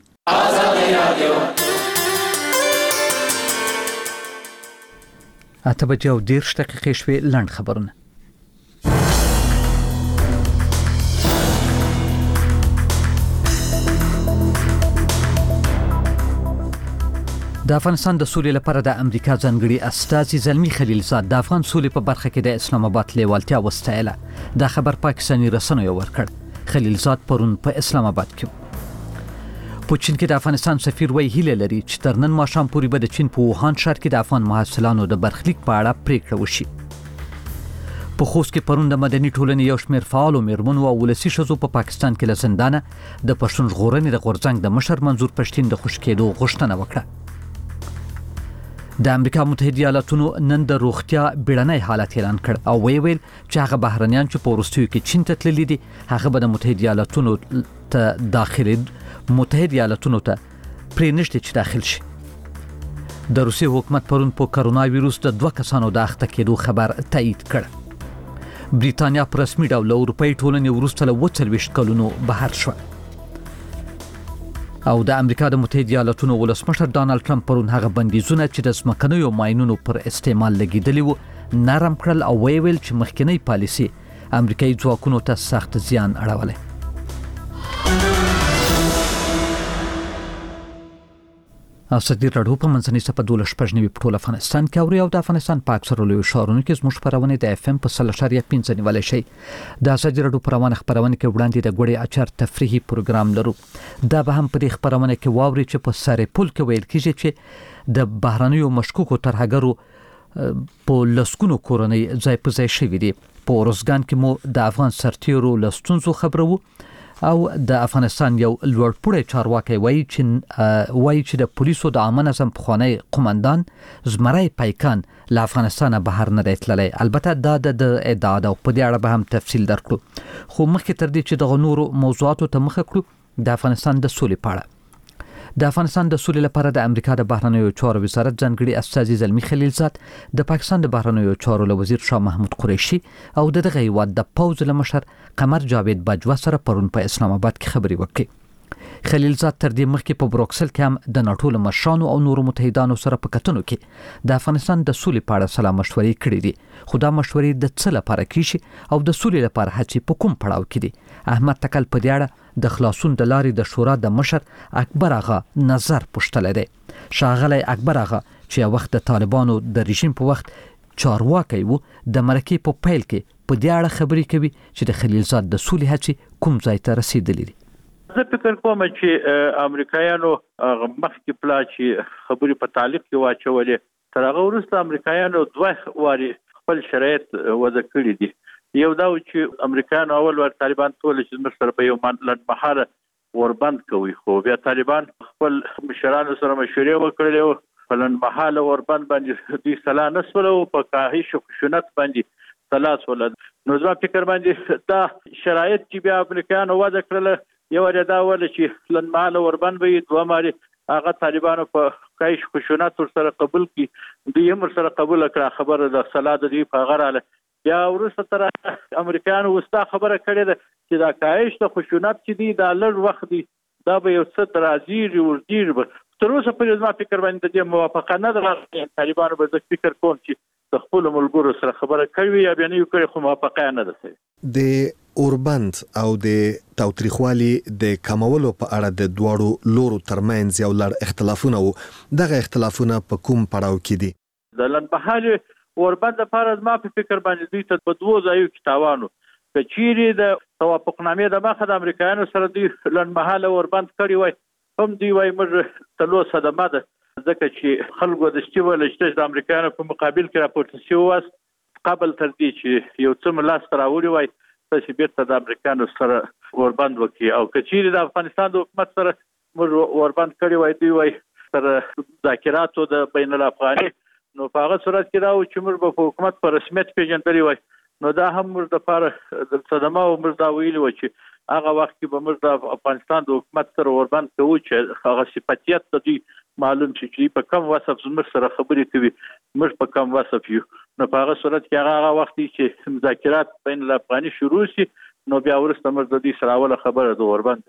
اته بجې او دېرش دقیقې شوې. لنډ خبرونه. د افغانستان د سولې لپاره د امریکا ځانګړي استازي زلمی خلیلزاد د افغان سولې په برخه کې د اسلام آباد لیوالتیا وستایله. دا خبر پاکستاني رسنیو ورکړ. خلیلزاد پرون په اسلام آباد کې په چین کې د افغانستان سفیر وی هیله لري چې تر نن ماښام پورې به د چین په ووهان ښار کې د افغان محصلانو د برخلیک په اړه پریکړه وشي. په خوست کې پرون د مدني ټولنې یو شمېر فعالو میرمنو او ولسي ښځو په پاکستان کې له زندانه د پښتون ژغورنې د غورځنګ د مشر منظور پښتين د خوشی کېدو غوښتنه وکړه. د امریکا متحده ایالاتونو نن د روغتیا بیړنی حالت اعلان کړ او وی ویل چې هغه بهرنیان چې په وروستیو کې چین ته تللي دي هغه به د متحده ایالاتونو ته داخلي متحده ایالاتونو ته پرې نشته چې داخل شي. د روسي حکومت پرون په کرونا وایروس د دوه کسانو د اخته کېدو خبر تایید کړ. بریتانیا په رسمي ډول اروپאי ټولنې وروسته له اووه څلوېښت کلونو بهر شو. او د امریکا د متحده ایالاتونو ولسمشر ډانلډ ټرمپ پرون هغه بندیزونه چې د ځمکنیو ماینونو پر استعمال لګیدلي وو نرم کړل او ویل چې مخکنی پالیسي امریکایي ځواکونو ته سخت زیان اړولی. اسدی راډیو په منځنۍ صفه دولس شپږ نوي په ټول افغانستان کې اوري او د افغانستان په اکثرو لویو ښارونو کې زموږ خبرونه د اف ام په سل اشاریه پنځه نیولای شي. د اسدی راډیو پروانه خبرونه کې وړاندې د ګوړې اچار تفریحي پروګرام لرو. دا به هم په دې خبرونه کې واوري چې په ساري پول کې ویل کېږي چې د بهرنیو مشکوکو ترهګرو په لسګونو کورنۍ ځای په ځای شوي دي. په اورزګان کې مو د افغان سرتیرو لستونزو خبرو او د افغانستان یو لوړپوړی چارواکي وایي چې وایي چې د پولیسو د عامه نظم پخوانی قومندان زمرای پایکان له افغانستانه بهر نه دی تللی. البته دا د ادعا ده او په دې اړه به هم تفصیل درکړو. خو مخکې تر دې چې د نورو موضوعاتو ته مخه کړو د افغانستان د سولې په اړه. د افغانستان د سولې لپاره د امریکا د بهرنیو چارو وزارت ځانګړي استازي زلمی خلیلزاد د پاکستان د بهرنیو چارو له وزیر شاه محمود قریشي او د دغه هیواد د پوځ له مشر قمر جاوید باجوا سره پرون په اسلام آباد کې خبرې وکړې. خلیلزاد تر دې مخکې په بروکسل کې هم د ناټو له مشرانو او نورو متحدانو سره په کتنو کې د افغانستان د سولې په اړه سلا مشورې کړې دي. خو دا مشورې د څه لپاره کیږي او د سولې لپاره هڅې په کوم پړاو کې دي؟ احمد تکل په دې اړه د خلاصون د لارې د شورا د مشر اکبر آغا نظر پوښتلی دی. ښاغلی اکبر آغا چې یو وخت د طالبانو د رژیم په وخت چارواکی و د مرکې په پیل کې په دې اړه خبرې کوي چې د خلیلزاد د سولې هڅې کوم ځای ته رسیدلې دي. زه فکر کوم چې امریکایانو مخکې پلا چې خبرې په تعلیق کې واچولې تر هغه وروسته امریکایانو دوه واري خپل شرایط وضع کړي دي. یو دا چې امریکایانو اول ور طالبان ټول چې زموږ سره په یو لنډمهاله وربند کوي خو بیا طالبان خپل مشرانو سره مشورې وکړلې او په لنډمهاله وربند باندې دوی سلا نسول او په کاهش او خشونت باندې سلاس ولد. نو زما فکر باندې دا شرایط چې بیا امریکایانو وضع کړل یو دا ول چې لنډمهاله وربند وي دوه ماري هغه طالبانو په کاهش خشونت سره قبول کی دوی هم سره قبول کړه خبره د سلا د دوی په غراله بیا ورسته تر امریکایانو وستا خبره کړې ده چې دا کاهش د خشونت چې دی دا لږ وخت دی دا به یو څه ترازیر ورډیر به تر اوسه په ځما فکر باندې د موافقه نه ده. طالبانو به د فکر کوم چې د خپل ملګرو سره خبره کوي یا بیا نه کوي خو موافقه نه ده. د اوربند او د تاوتریخوالي د کمولو په اړه د دواړو لورو ترمنځ یو لړ اختلافونه وو. دغه اختلافونه په کوم پړاو کې دي؟ د لنډمهالي اوربند لپاره زما په فکر باندې دوی ته په دوو ځایو کې تاوان و. که چیرې د توافقنامې د مخه د امریکایانو سره دوی لنډمهاله اوربند کړی وای، هم دوی وای موږ تلو صدمه ده، ځکه چې خلکو د شتیول چې د امریکایانو په مقابل کې راپورته شوی واست قبل تر دې چې یو څه ملاس راوړي وای چې بیرته د امریکایانو سره اوربند وکړي. او که چیرې د افغانستان د حکومت سره موږ اوربند کړی وای، دوی وای تر مذاکراتو د بین الافغاني، نو په هغه صورت کې دا و چې موږ په حکومت په رسمیت پیژندلی وای، نو دا هم موږ د لپاره د صدمه او موږ دا ویلي و چې هغه وخت کې به موږ د افغانستان د حکومت سره اوربند کوو چې هغه صفتیت د دوی معلوم شي چې په کوم وصف زموږ سره خبرې کوي، موږ په کوم وصف یو. نو په هغه صورت کې هغه هغه وخت چې مذاکرات بین الافغاني شروع شي، نو بیا وروسته موږ د دې سره اوله خبره د اوربند.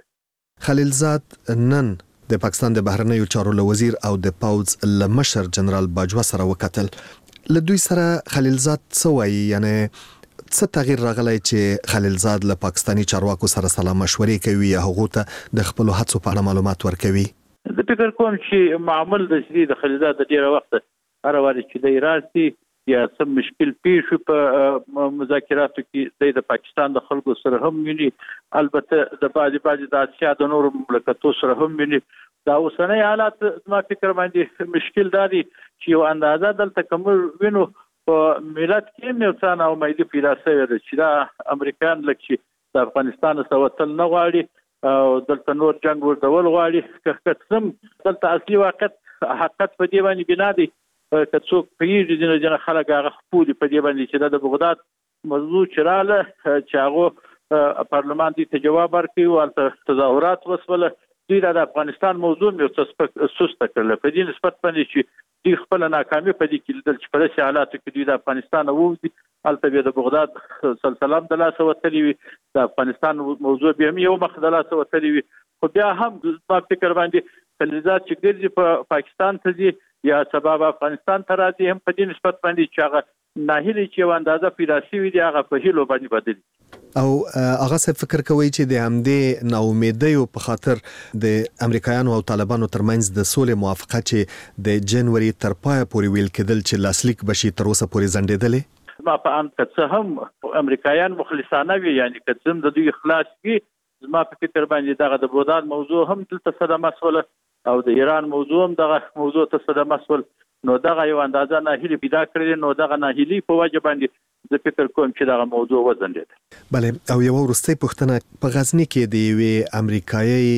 خلیلزاد نن د پاکستان د بهرنیو چارو وزیر او د پاوز لمشر جنرال باجوا سره وکتل. له دوی سره خلیلزاد څه وایي، یعنی څه تغییر راغلی چې خلیلزاد له پاکستاني چارواکو سره سلا مشورې کوي یا هغه ته د خپل هڅو په اړه معلومات ورکوي؟ د فکر کوم چې معمول د شری د خلیلزاد د ډیره وخت هر واري چې د راسي یا سم مشکل پیښ په مذاکراتو کې د پاکستان د خلکو سره هم ویني، البته د بعضي بعضي د اسیا د نورو مملکتونو سره هم ویني. دا اوسنۍ حالات زما فکر باندې مشکل داري چې یو اندازه دلته کوم وینو په ملت کې یو څه نو امیدي پیدا شوې ده چې دا امریکایان لکه د افغانستان سره وتل نه غواړي او دلته نور جنگ ورډول غواړي. که قسم دلته اصلي واقعیت حقیقت په دې باندې بنا دي، که څوک پیږي د جن خلک هغه خپل په دې باندې چې د بغداد موضوع چراله چې هغه پارلمان دې ته جواب ورکړي او تظاهرات وسوله، دوی د افغانستان موضوع مې څه سست کړل په دې نسبت باندې چې دوی خپل ناکامي په دې کې لیدل چې په داسې حالاتو کې دوی د افغانستان ووځي، هلته د بغداد سلسله د لاسه وتلې وي، د افغانستان موضوع به هم یو مخ د لاسه وتلې وي. خو بیا هم په فکر باندې خلیلزاد چې ګرځي په پاکستان ته ځي یا سبب افغانستان ته راځي، هم په دې نسبت باندې چې هغه ناهیلي چې یو اندازه پیدا شوي دي هغه په هیلو باندې بدلي. او هغه څه فکر کوي چې د همدې ناامیدیو په خاطر د امریکایانو او طالبانو ترمنځ د سولې موافقه چې د جنوري تر پای پورې ویل کېدل چې لاسلیک بشي تر اوسه پورې ځنډېدلې؟ ما په ان که هم امریکایان مخلصانه وي، یعنی که زم د دوی اخلاص وي، زما په فکر باندې دغه د بغداد موضوع هم دلته صدمه مسوله او د ایران موضوع هم دغه موضوع ته صدمه مسول، نو دغه یو اندازه ناهیلي پیدا کړل، نو دغه ناهیلي په وجه باندې زه فکر کوم چې دغه موضوع وزندید. بله، او یو ورستۍ پوښتنه، په غزنی کې د یوې امریکایي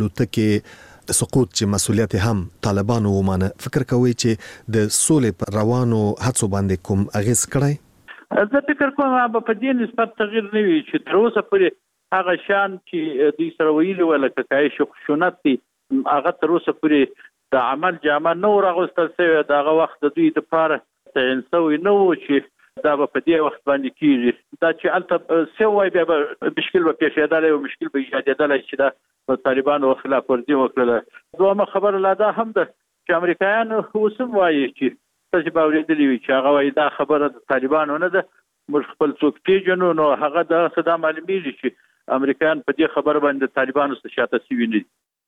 الوتکې سقوط چې مسولیت هم طالبانو ومانه، فکر کوي چې د سولې پر روانو هڅو باندې کوم اغیز کړی؟ زه فکر کوم به په دې نسبت تغیر نه وي چې تر اوسه پورې هغه شان چې دوی سره ویلي وو لکه کای خشونت دي، هغه تر اوسه پورې د عمل جامه نه ورغوستل شوی. دغه وخت د دوی د پاره تعین شوی نه و چې دا په دې وخت باندې کیږي، دا چې البته سوي بیا مشکل به پیښېدل او مشکل به ایجادېدل چې دا طالبانو خلاف ورزي وکړه. دومره خبره لا ده هم ده چې امریکایان اوسم وایي چې چې باورېدلی وي چې هغه وایي دا خبره د طالبانو نه ده، موږ خپل څوک پیژنو، نو هغه د صدا معلومیږي چې امریکایان په دې خبره باندې طالبانو څخه شاته شوي نه دي.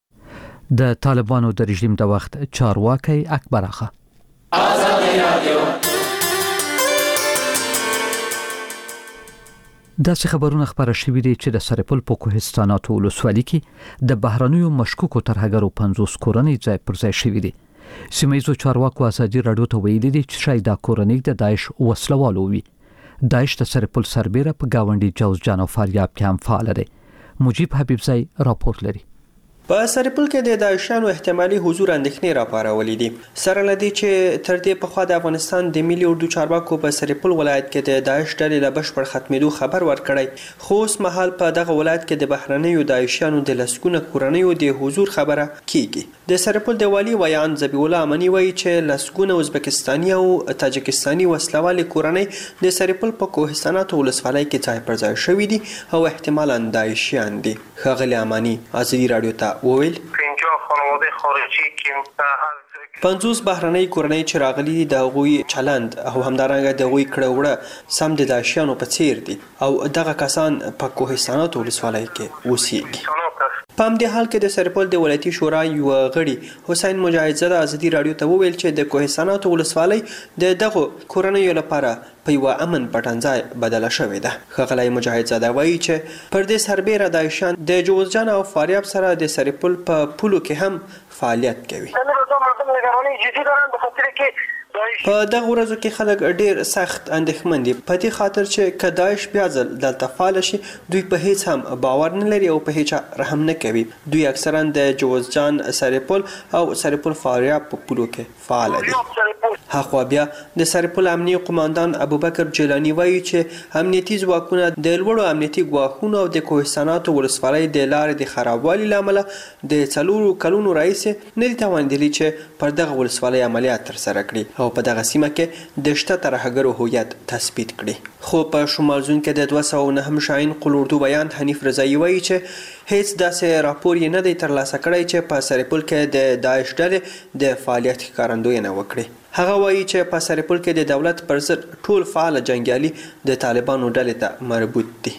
د طالبانو د رژیم د وخت چارواکي اکبر اخا داسې خبرونه خبره شوې دي چې د سرپل په کوهستاناتو ولسوالۍ کې د بهرنیو مشکوکو ترهګرو پنځوس کورنۍ ځای پر ځای شوې دي. سیمایي چارواکو ازادي رادیو ته ویلي دي چې شاید دا کورنۍ د داعش وسلوالو وي. داعش د سرپل سربېره په گاونډي جوزجان او فاریاب کې هم فعال دي. مجيب حبیبزئی راپور لري. په سرپل کې د داعشانو احتمالي حضور اندېښنې راپارولې دي، سره لدی چې تر دې پخوا د افغانستان د ملي اردو چارواکو په سرپل ولایت کې د داعش ډلې له بشپړ ختمېدو خبر ورکړی، خو اوس مهال په دغه ولایت کې د بهرنیو داعشانو د لسګونه کورنیو د حضور خبره کیږي. د سرپل د والی ویان ذبیح الله امنی وایي چې لسګونه ازبکستاني او تاجکستاني وسلوالې کورنۍ د سرپل په کوهستاناتو ولسوالۍ کې ځای پر ځای شوي دي او احتمالاً داعشیان دي. ښاغلی امنی ازادي رادیو ته وویل اینجا خانواده خارجی که پنځوس بهرنۍ کورنۍ چې راغلي دي د هغوی چلند او همدارنګه د هغوی کړه وړه سم د داعشیانو په څیر دي او دغه کسان په کوهستانات ولسوالۍ کې اوسېږي. په همدې حال کې د سرپل د ولایتي شورا یو غړي حسین مجاهد زاده ازادي راډیو ته وویل چې د کوهستانات ولسوالۍ د دغه کورنیو لپاره په یو امن پټنځای بدله شوې ده. ښاغلی مجاهد زاده وایي چې پر دې سربېره داعشیان د جوزجان او فاریاب سره د سرپل په پولو کې هم فعالیت کوي. په دغه ورځو کې خلک ډیر سخت اندېښمن دي په دې خاطر چې که داعش بیا ځل دلته فعال شي دوی په هیڅ هم باور نه لري او په هیڅ رحم نه کوي. دوی اکثرا د جوزجان سرپل او سرپل فاریاب په پولو کې فعال دي. هاخوا بیا د سرپل امنیتي قوماندان ابوبکر جیلانی وایي چې امنیتي ځواکونه د لوړو امنیتي ګواښونو او د کوهستاناتو ولسوالۍ د لارې د خرابوالي له امله د څلورو کلونو راهیسې نه دي توانیدلي چې پر دغه ولسوالۍ عملیات ترسره کړي او په دغه سیمه کې د شته ترهګرو هویت تثبیت کړي. خو په شمال زون کې د دوه سوه نهم شاهین قلوردو بیان حنیف رضایی وایي چې هیڅ داسې راپور یې نه دی ترلاسه کړی چې په سرپل کې د داعش ډلې د فعالیت ښکارندویي نه وکړي. هغه وایي چې په سرپل کې د دولت پر ضد ټول فعال جنګیالي د طالبانو ډلې ته مربوط دي.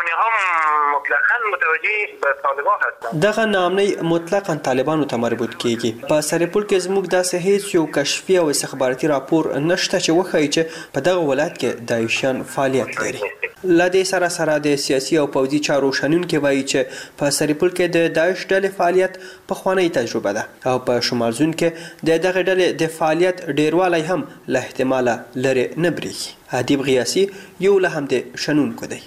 دغه نامنۍ مطلقاً طالبانو ته مربوط کیږي. په سرپل کې زموږ داسې هیڅ یو کشفي او استخباراتي راپور نشته چې وښایي چې په دغه ولایت کې داعشیان فعالیت لري. له دې سره سره د سیاسي او پوځي چارو شنونکي وایي چې په سرپل کې د داعش ډلې فعالیت پخوانۍ تجربه ده او په شمال زون کې د دغه ډلې د فعالیت ډیروالی هم له احتماله لرې نه بریږي. ادیب غیاسی یو له همدې شنونکو دی.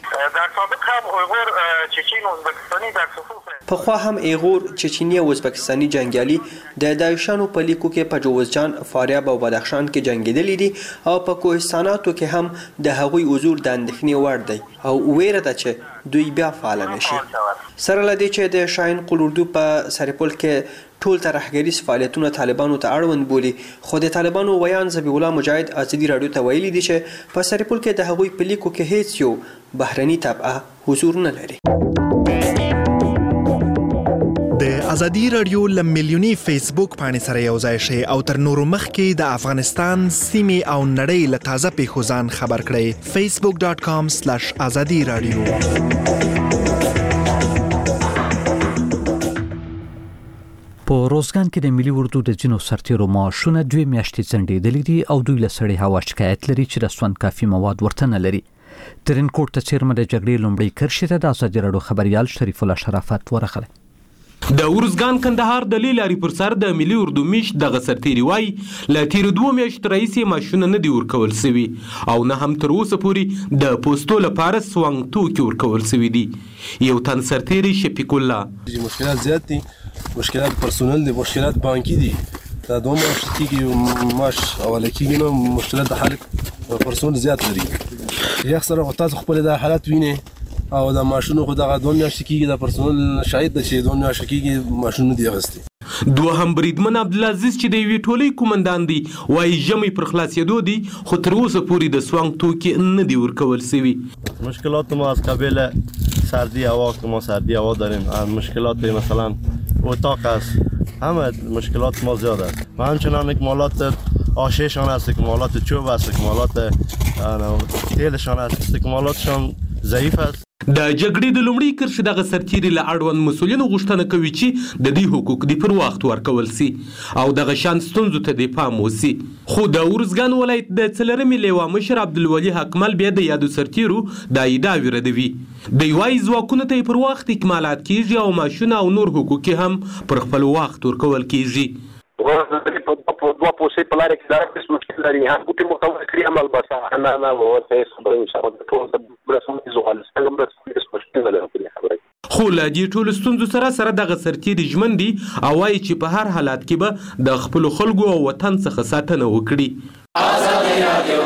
پخوا هم ایغور چچینی او ازبکستاني جنگیالي د داعشانو په لیکو کې په جوزجان، فاریاب او بدخشان کې جنگیدلي دي او په کوهستاناتو کې هم د هغوی حضور د اندېښنې وړ دی او ویره ده چې دوی بیا فعال نه شي. سره له دې چې د شاهین قلوردو په سرپل کې ټول ترهګریز فعالیتونه طالبانو ته اړوند بولي، خو د طالبانو ویان ذبیح الله مجاهد ازادي راډیو ته ویلي دي چې په سرپل کې د هغوی په لیکو کې هیڅ یو بهرني طبعه حضور نه لري. د ازادي راډیو له میلیوني فیسبوک باندې سره یو ځای شئ او تر نورو مخکې د افغانستان سیمې او نړۍ له تازه پیښو ځان خبر کړئ. فیسبوک ډاټ کام سلیش ازادي راډیو. په روزګان کې د ملي اردو د جنو سرتیرو معاشونه دوی میاشتې څنډېدلې دي او دوی له سړې هوا شکایت لري چې د سون کافي مواد ورته نه لري. ترینکوټ ته څیرمه د جګړې لومړۍ کرښې ته د ازادي راډیو خبريال شریف الله شرافت ورغلی. د ورزګان کندهار د لیلاري پر سر د ملي اردو میش دغه سرتیری وای ل تیر دوه میاشتې رئیس ماشونه نه دی ورکول سوي او نه هم تر اوسه پورې د پوسټو لپاره سوانګ توکي ورکول سوي دي. یو تن سرتیری شفیق الله مشکلات زیات دي، مشکلات پرسونل دي، مشکلات بانکي دي. دا دوه میاشتې کېږي ماش اوله کېږي نو مشکلات د خلک پرسونل زیات لري. یو سره تاسو خپل د حالت وینئ او د ماشونو خو دغه دوه میاشتې کېږي د پرسونل شاهد ده چې دوه میاشتې کېږي ماشونو دی اخیستي. دوهم بریدمن عبدالعزیز چې د یوې ټولۍ کومندان دی وایي ژمی پر خلاصېدو دی خو تر اوسه پورې د سوانګ توکي نه دی ورکول سوي. مشکلات ما از قبیل سردی هوا که ما سردی هوا داریم، مشکلات مثلا اتاق است، همه مشکلات ما زیاد است و همچنان اکمالات آشیشان است، اکمالات چوب است، اکمالات تیلشان است، اکمالاتشان ضعیف است. د جګړې د لومړۍ کرښې دغه سرتیري له اړوند مسؤلینو غوښتنه کوي چې د دې حقوق دی پر وخت ورکول سي او دغه شان ستونزو ته د پام وسی. خو د ورزګان ولایت د څلرمې لیوا مشر عبدالولي حکمل بیا د یادو سرتیرو د ایداوی ردوي. د یوای ځواکونو ته پر وخت اکمالات کیږي او ماشونه او نور حقوق هم پر خپل وخت ورکول کیږي. دوه پوسې په لارې کې دا څه مشکل لري، هم بوټي متوجه کړی عمل بس انا انا ورته صبر ان شاء الله ټول برسوم زوال څنګه برسوم مشکل لري خبره. خو لا دې ټول ستونزو سره سره دغه سرتیري ژمن دي او وايي چې په هر حالت کې به د خپل خلکو او وطن څخه ساتنه وکړي. ازادي راډیو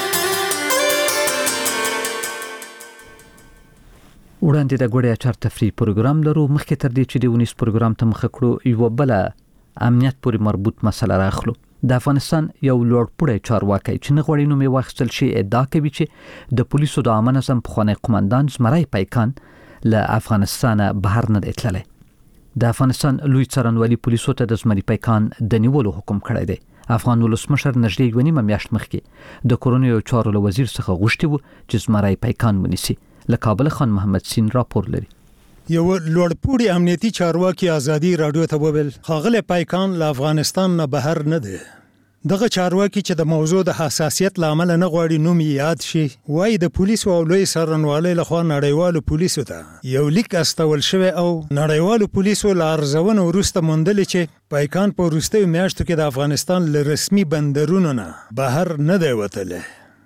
وړاندې د ګوړې اچار تفریح پروګرام لرو. مخکې تر دې چې د ونیس پروګرام ته مخ کړو یو بل امنیت پورې مربوط مسله راخلو. د افغانستان یو لوړپوړی چارواکي چې نه غوړي نومې واخیستل شي ادعا کوي چې د پولیسو د عامه نظم پخوانی قومندان زمری پیکان له افغانستان بهر نه دی تللی. د افغانستان لوی څارنوالي پولیسو ته د زمري پیکان د نیولو حکم کړی دی. افغان ولسمشر نږدې یو نیمه میاشت مخکې د کورونیو چارو له وزیر څخه غوښتي وو چې زمري پیکان ونیسي. له کابل خان محمد سین راپور لري. یو لوړپوړي امنیتي چارواکي ازادي رادیو ته وویل ښاغلی پیکان له افغانستان نه بهر نه دی. دغه چارواکي چې د موضوع د حساسیت لامل نه غواړي نوم یاد شي، وایي د پولیسو او لوی څارنوالۍ لخوا نړیوالو پولیسو ته یو لیک استول شوی او نړیوالو پولیسو له ارزونو وروسته موندلې چې پیکان په وروستیو میاشتو کې د افغانستان له رسمي بندرونو نه بهر نه دی وتلی.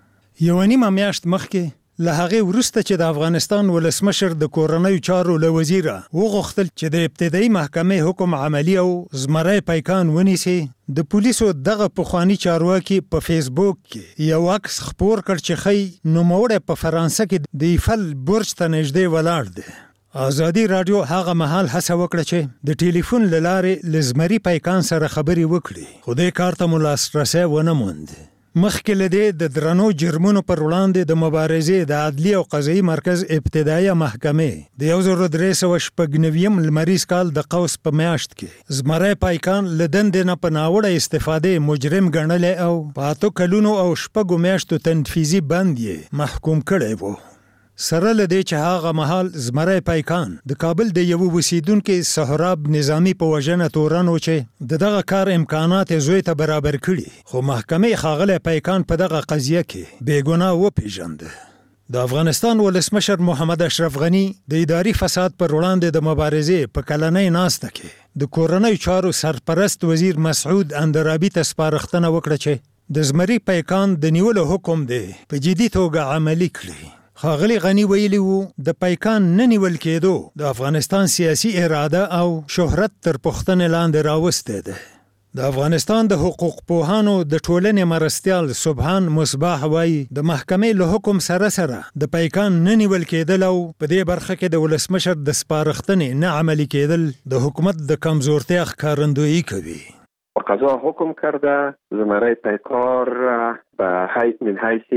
یو نیمه میاشت مخکې له هغې وروسته چې د افغانستان ولسمشر د کورنیو چارو له وزیره وغوښتل چې د ابتدایي محکمې حکم عملی او زمری پیکان ونیسي، د پولیسو دغه پخوانی چارواکي په فیسبوک کې یو عکس خپور کړ چې ښیي نوموړی په فرانسه کې د ایفل برج ته نږدې ولاړ دی. ازادي رادیو هغه مهال هڅه وکړه چې د ټلیفون له لارې له زمري پیکان سره خبرې وکړي، خو دې کار ته مو لاسرسی ونه موند. مخکې له دې د درنو جرمونو پر وړاندې د مبارزې د عدلي او قضایي مرکز ابتدایي محکمې د یو زر درې سوه شپږ نویم لمریز کال د قوس په میاشت کې زمری پیکان له دندې نه په ناوړه استفادې مجرم ګڼلی او په اتو کلونو او شپږو میاشتو تنفیذي بند یې محکوم کړی و. سره له دې چې هغه مهال زمری پیکان د کابل د یو اوسیدونکي سهراب نظامی په وژنه تورن و چې د دغه کار امکانات یې زوی ته برابر کړي، خو محکمې ښاغلی پیکان په دغه قضیه کې بېګناه وپېژنده. د افغانستان ولسمشر محمد اشرف غني د اداري فساد پر وړاندې د مبارزې په کلنۍ ناسته کې د کورنیو چارو سرپرست وزیر مسعود اندرابي ته سپارښتنه وکړه چې د زمري پیکان د نیولو حکم دی په جدي توګه عملي کړي. ښاغلی غني ویلي وو د پیکان نه نیول کېدو د افغانستان سیاسي اراده او شهرت تر پوښتنې لاندې راوستی دی. د افغانستان د حقوق پوهانو د ټولنې مرستیال سبحان مصباح وایي د محکمې له حکم سره سره د پیکان نه نیول کېدل او په دې برخه کې د ولسمشر د سپارښتنې نه عملي کېدل د حکومت د کمزورتیا ښکارندویي کوي. قضا حکم کرده زمری پیکار به حیث من حیث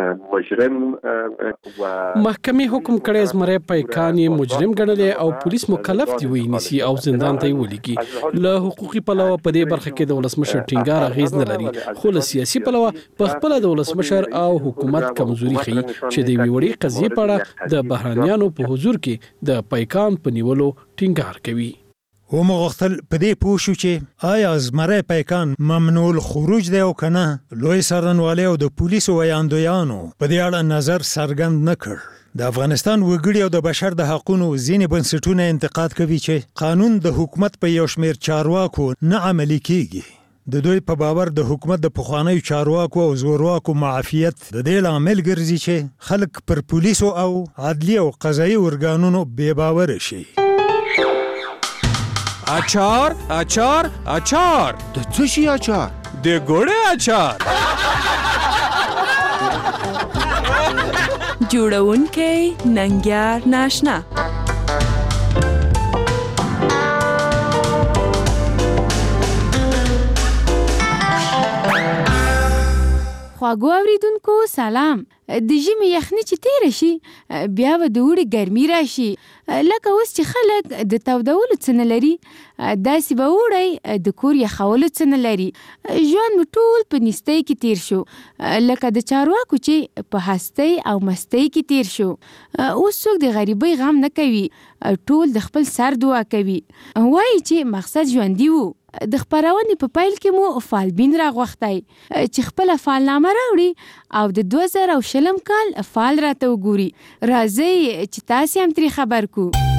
مجرم و محکمې حکم کړی زمری پیکان یې مجرم ګڼلی او پولیس مکلف دی ونیسي او زندان ته یې ولیږي. له حقوقي پلوه په دې برخه کې د ولسمشر ټینګار اغیز نه لري، خو له سیاسي پلوه په خپله د ولسمشر او حکومت کمزوري ښیي چې د یوې وړې قضیې په اړه د بهرانیانو په حضور کې د پیکان په نیولو ټینګار کوي. ومو غوښتل په دې پوه شو چې آیا زمری پیکان ممنوع الخروج دی او که نه. لوی څارنوالۍ او د پولیسو ویاندویانو په دې اړه نظر څرګند نه کړ. د افغانستان وګړي او د بشر د حقونو ځینې بنسټونه انتقاد کوي چې قانون د حکومت په یو شمېر چارواکو نه عملي کیږي. د دوی په باور د حکومت د پخوانیو چارواکو او زورواکو معافیت د دې لامل ګرځي چې خلک پر پولیسو او عدلي او قضایي ارګانونو بې باوره شي. اچار اچار اچار د څه شي اچار؟ د ګوړې اچار. جوړونکی ننګیار ناشنا. خواږو اوریدونکو سلام. د ژمي یخني چې تیره شي بیا به د اوړي ګرمي راشي، لکه اوس چې خلک د تودولو څه نه لري داسې به اوړی د کور یخولو څه نه لري. ژوند مو ټول په نیستۍ کې تیر شو، لکه د چارواکو چې په هستۍ او مستۍ کې تیر شو. اوس څوک د غریبۍ غم نه کوي، ټول د خپل سر دعا کوي. وایي چې مقصد ژوندي وو. د خپرونې په پیل کې مو فالبین راغوښتی چې خپله فالنامه راوړي او د دوه زره او شلم کال فال راته وګوري. راځئ چې تاسې هم ترې خبر کو.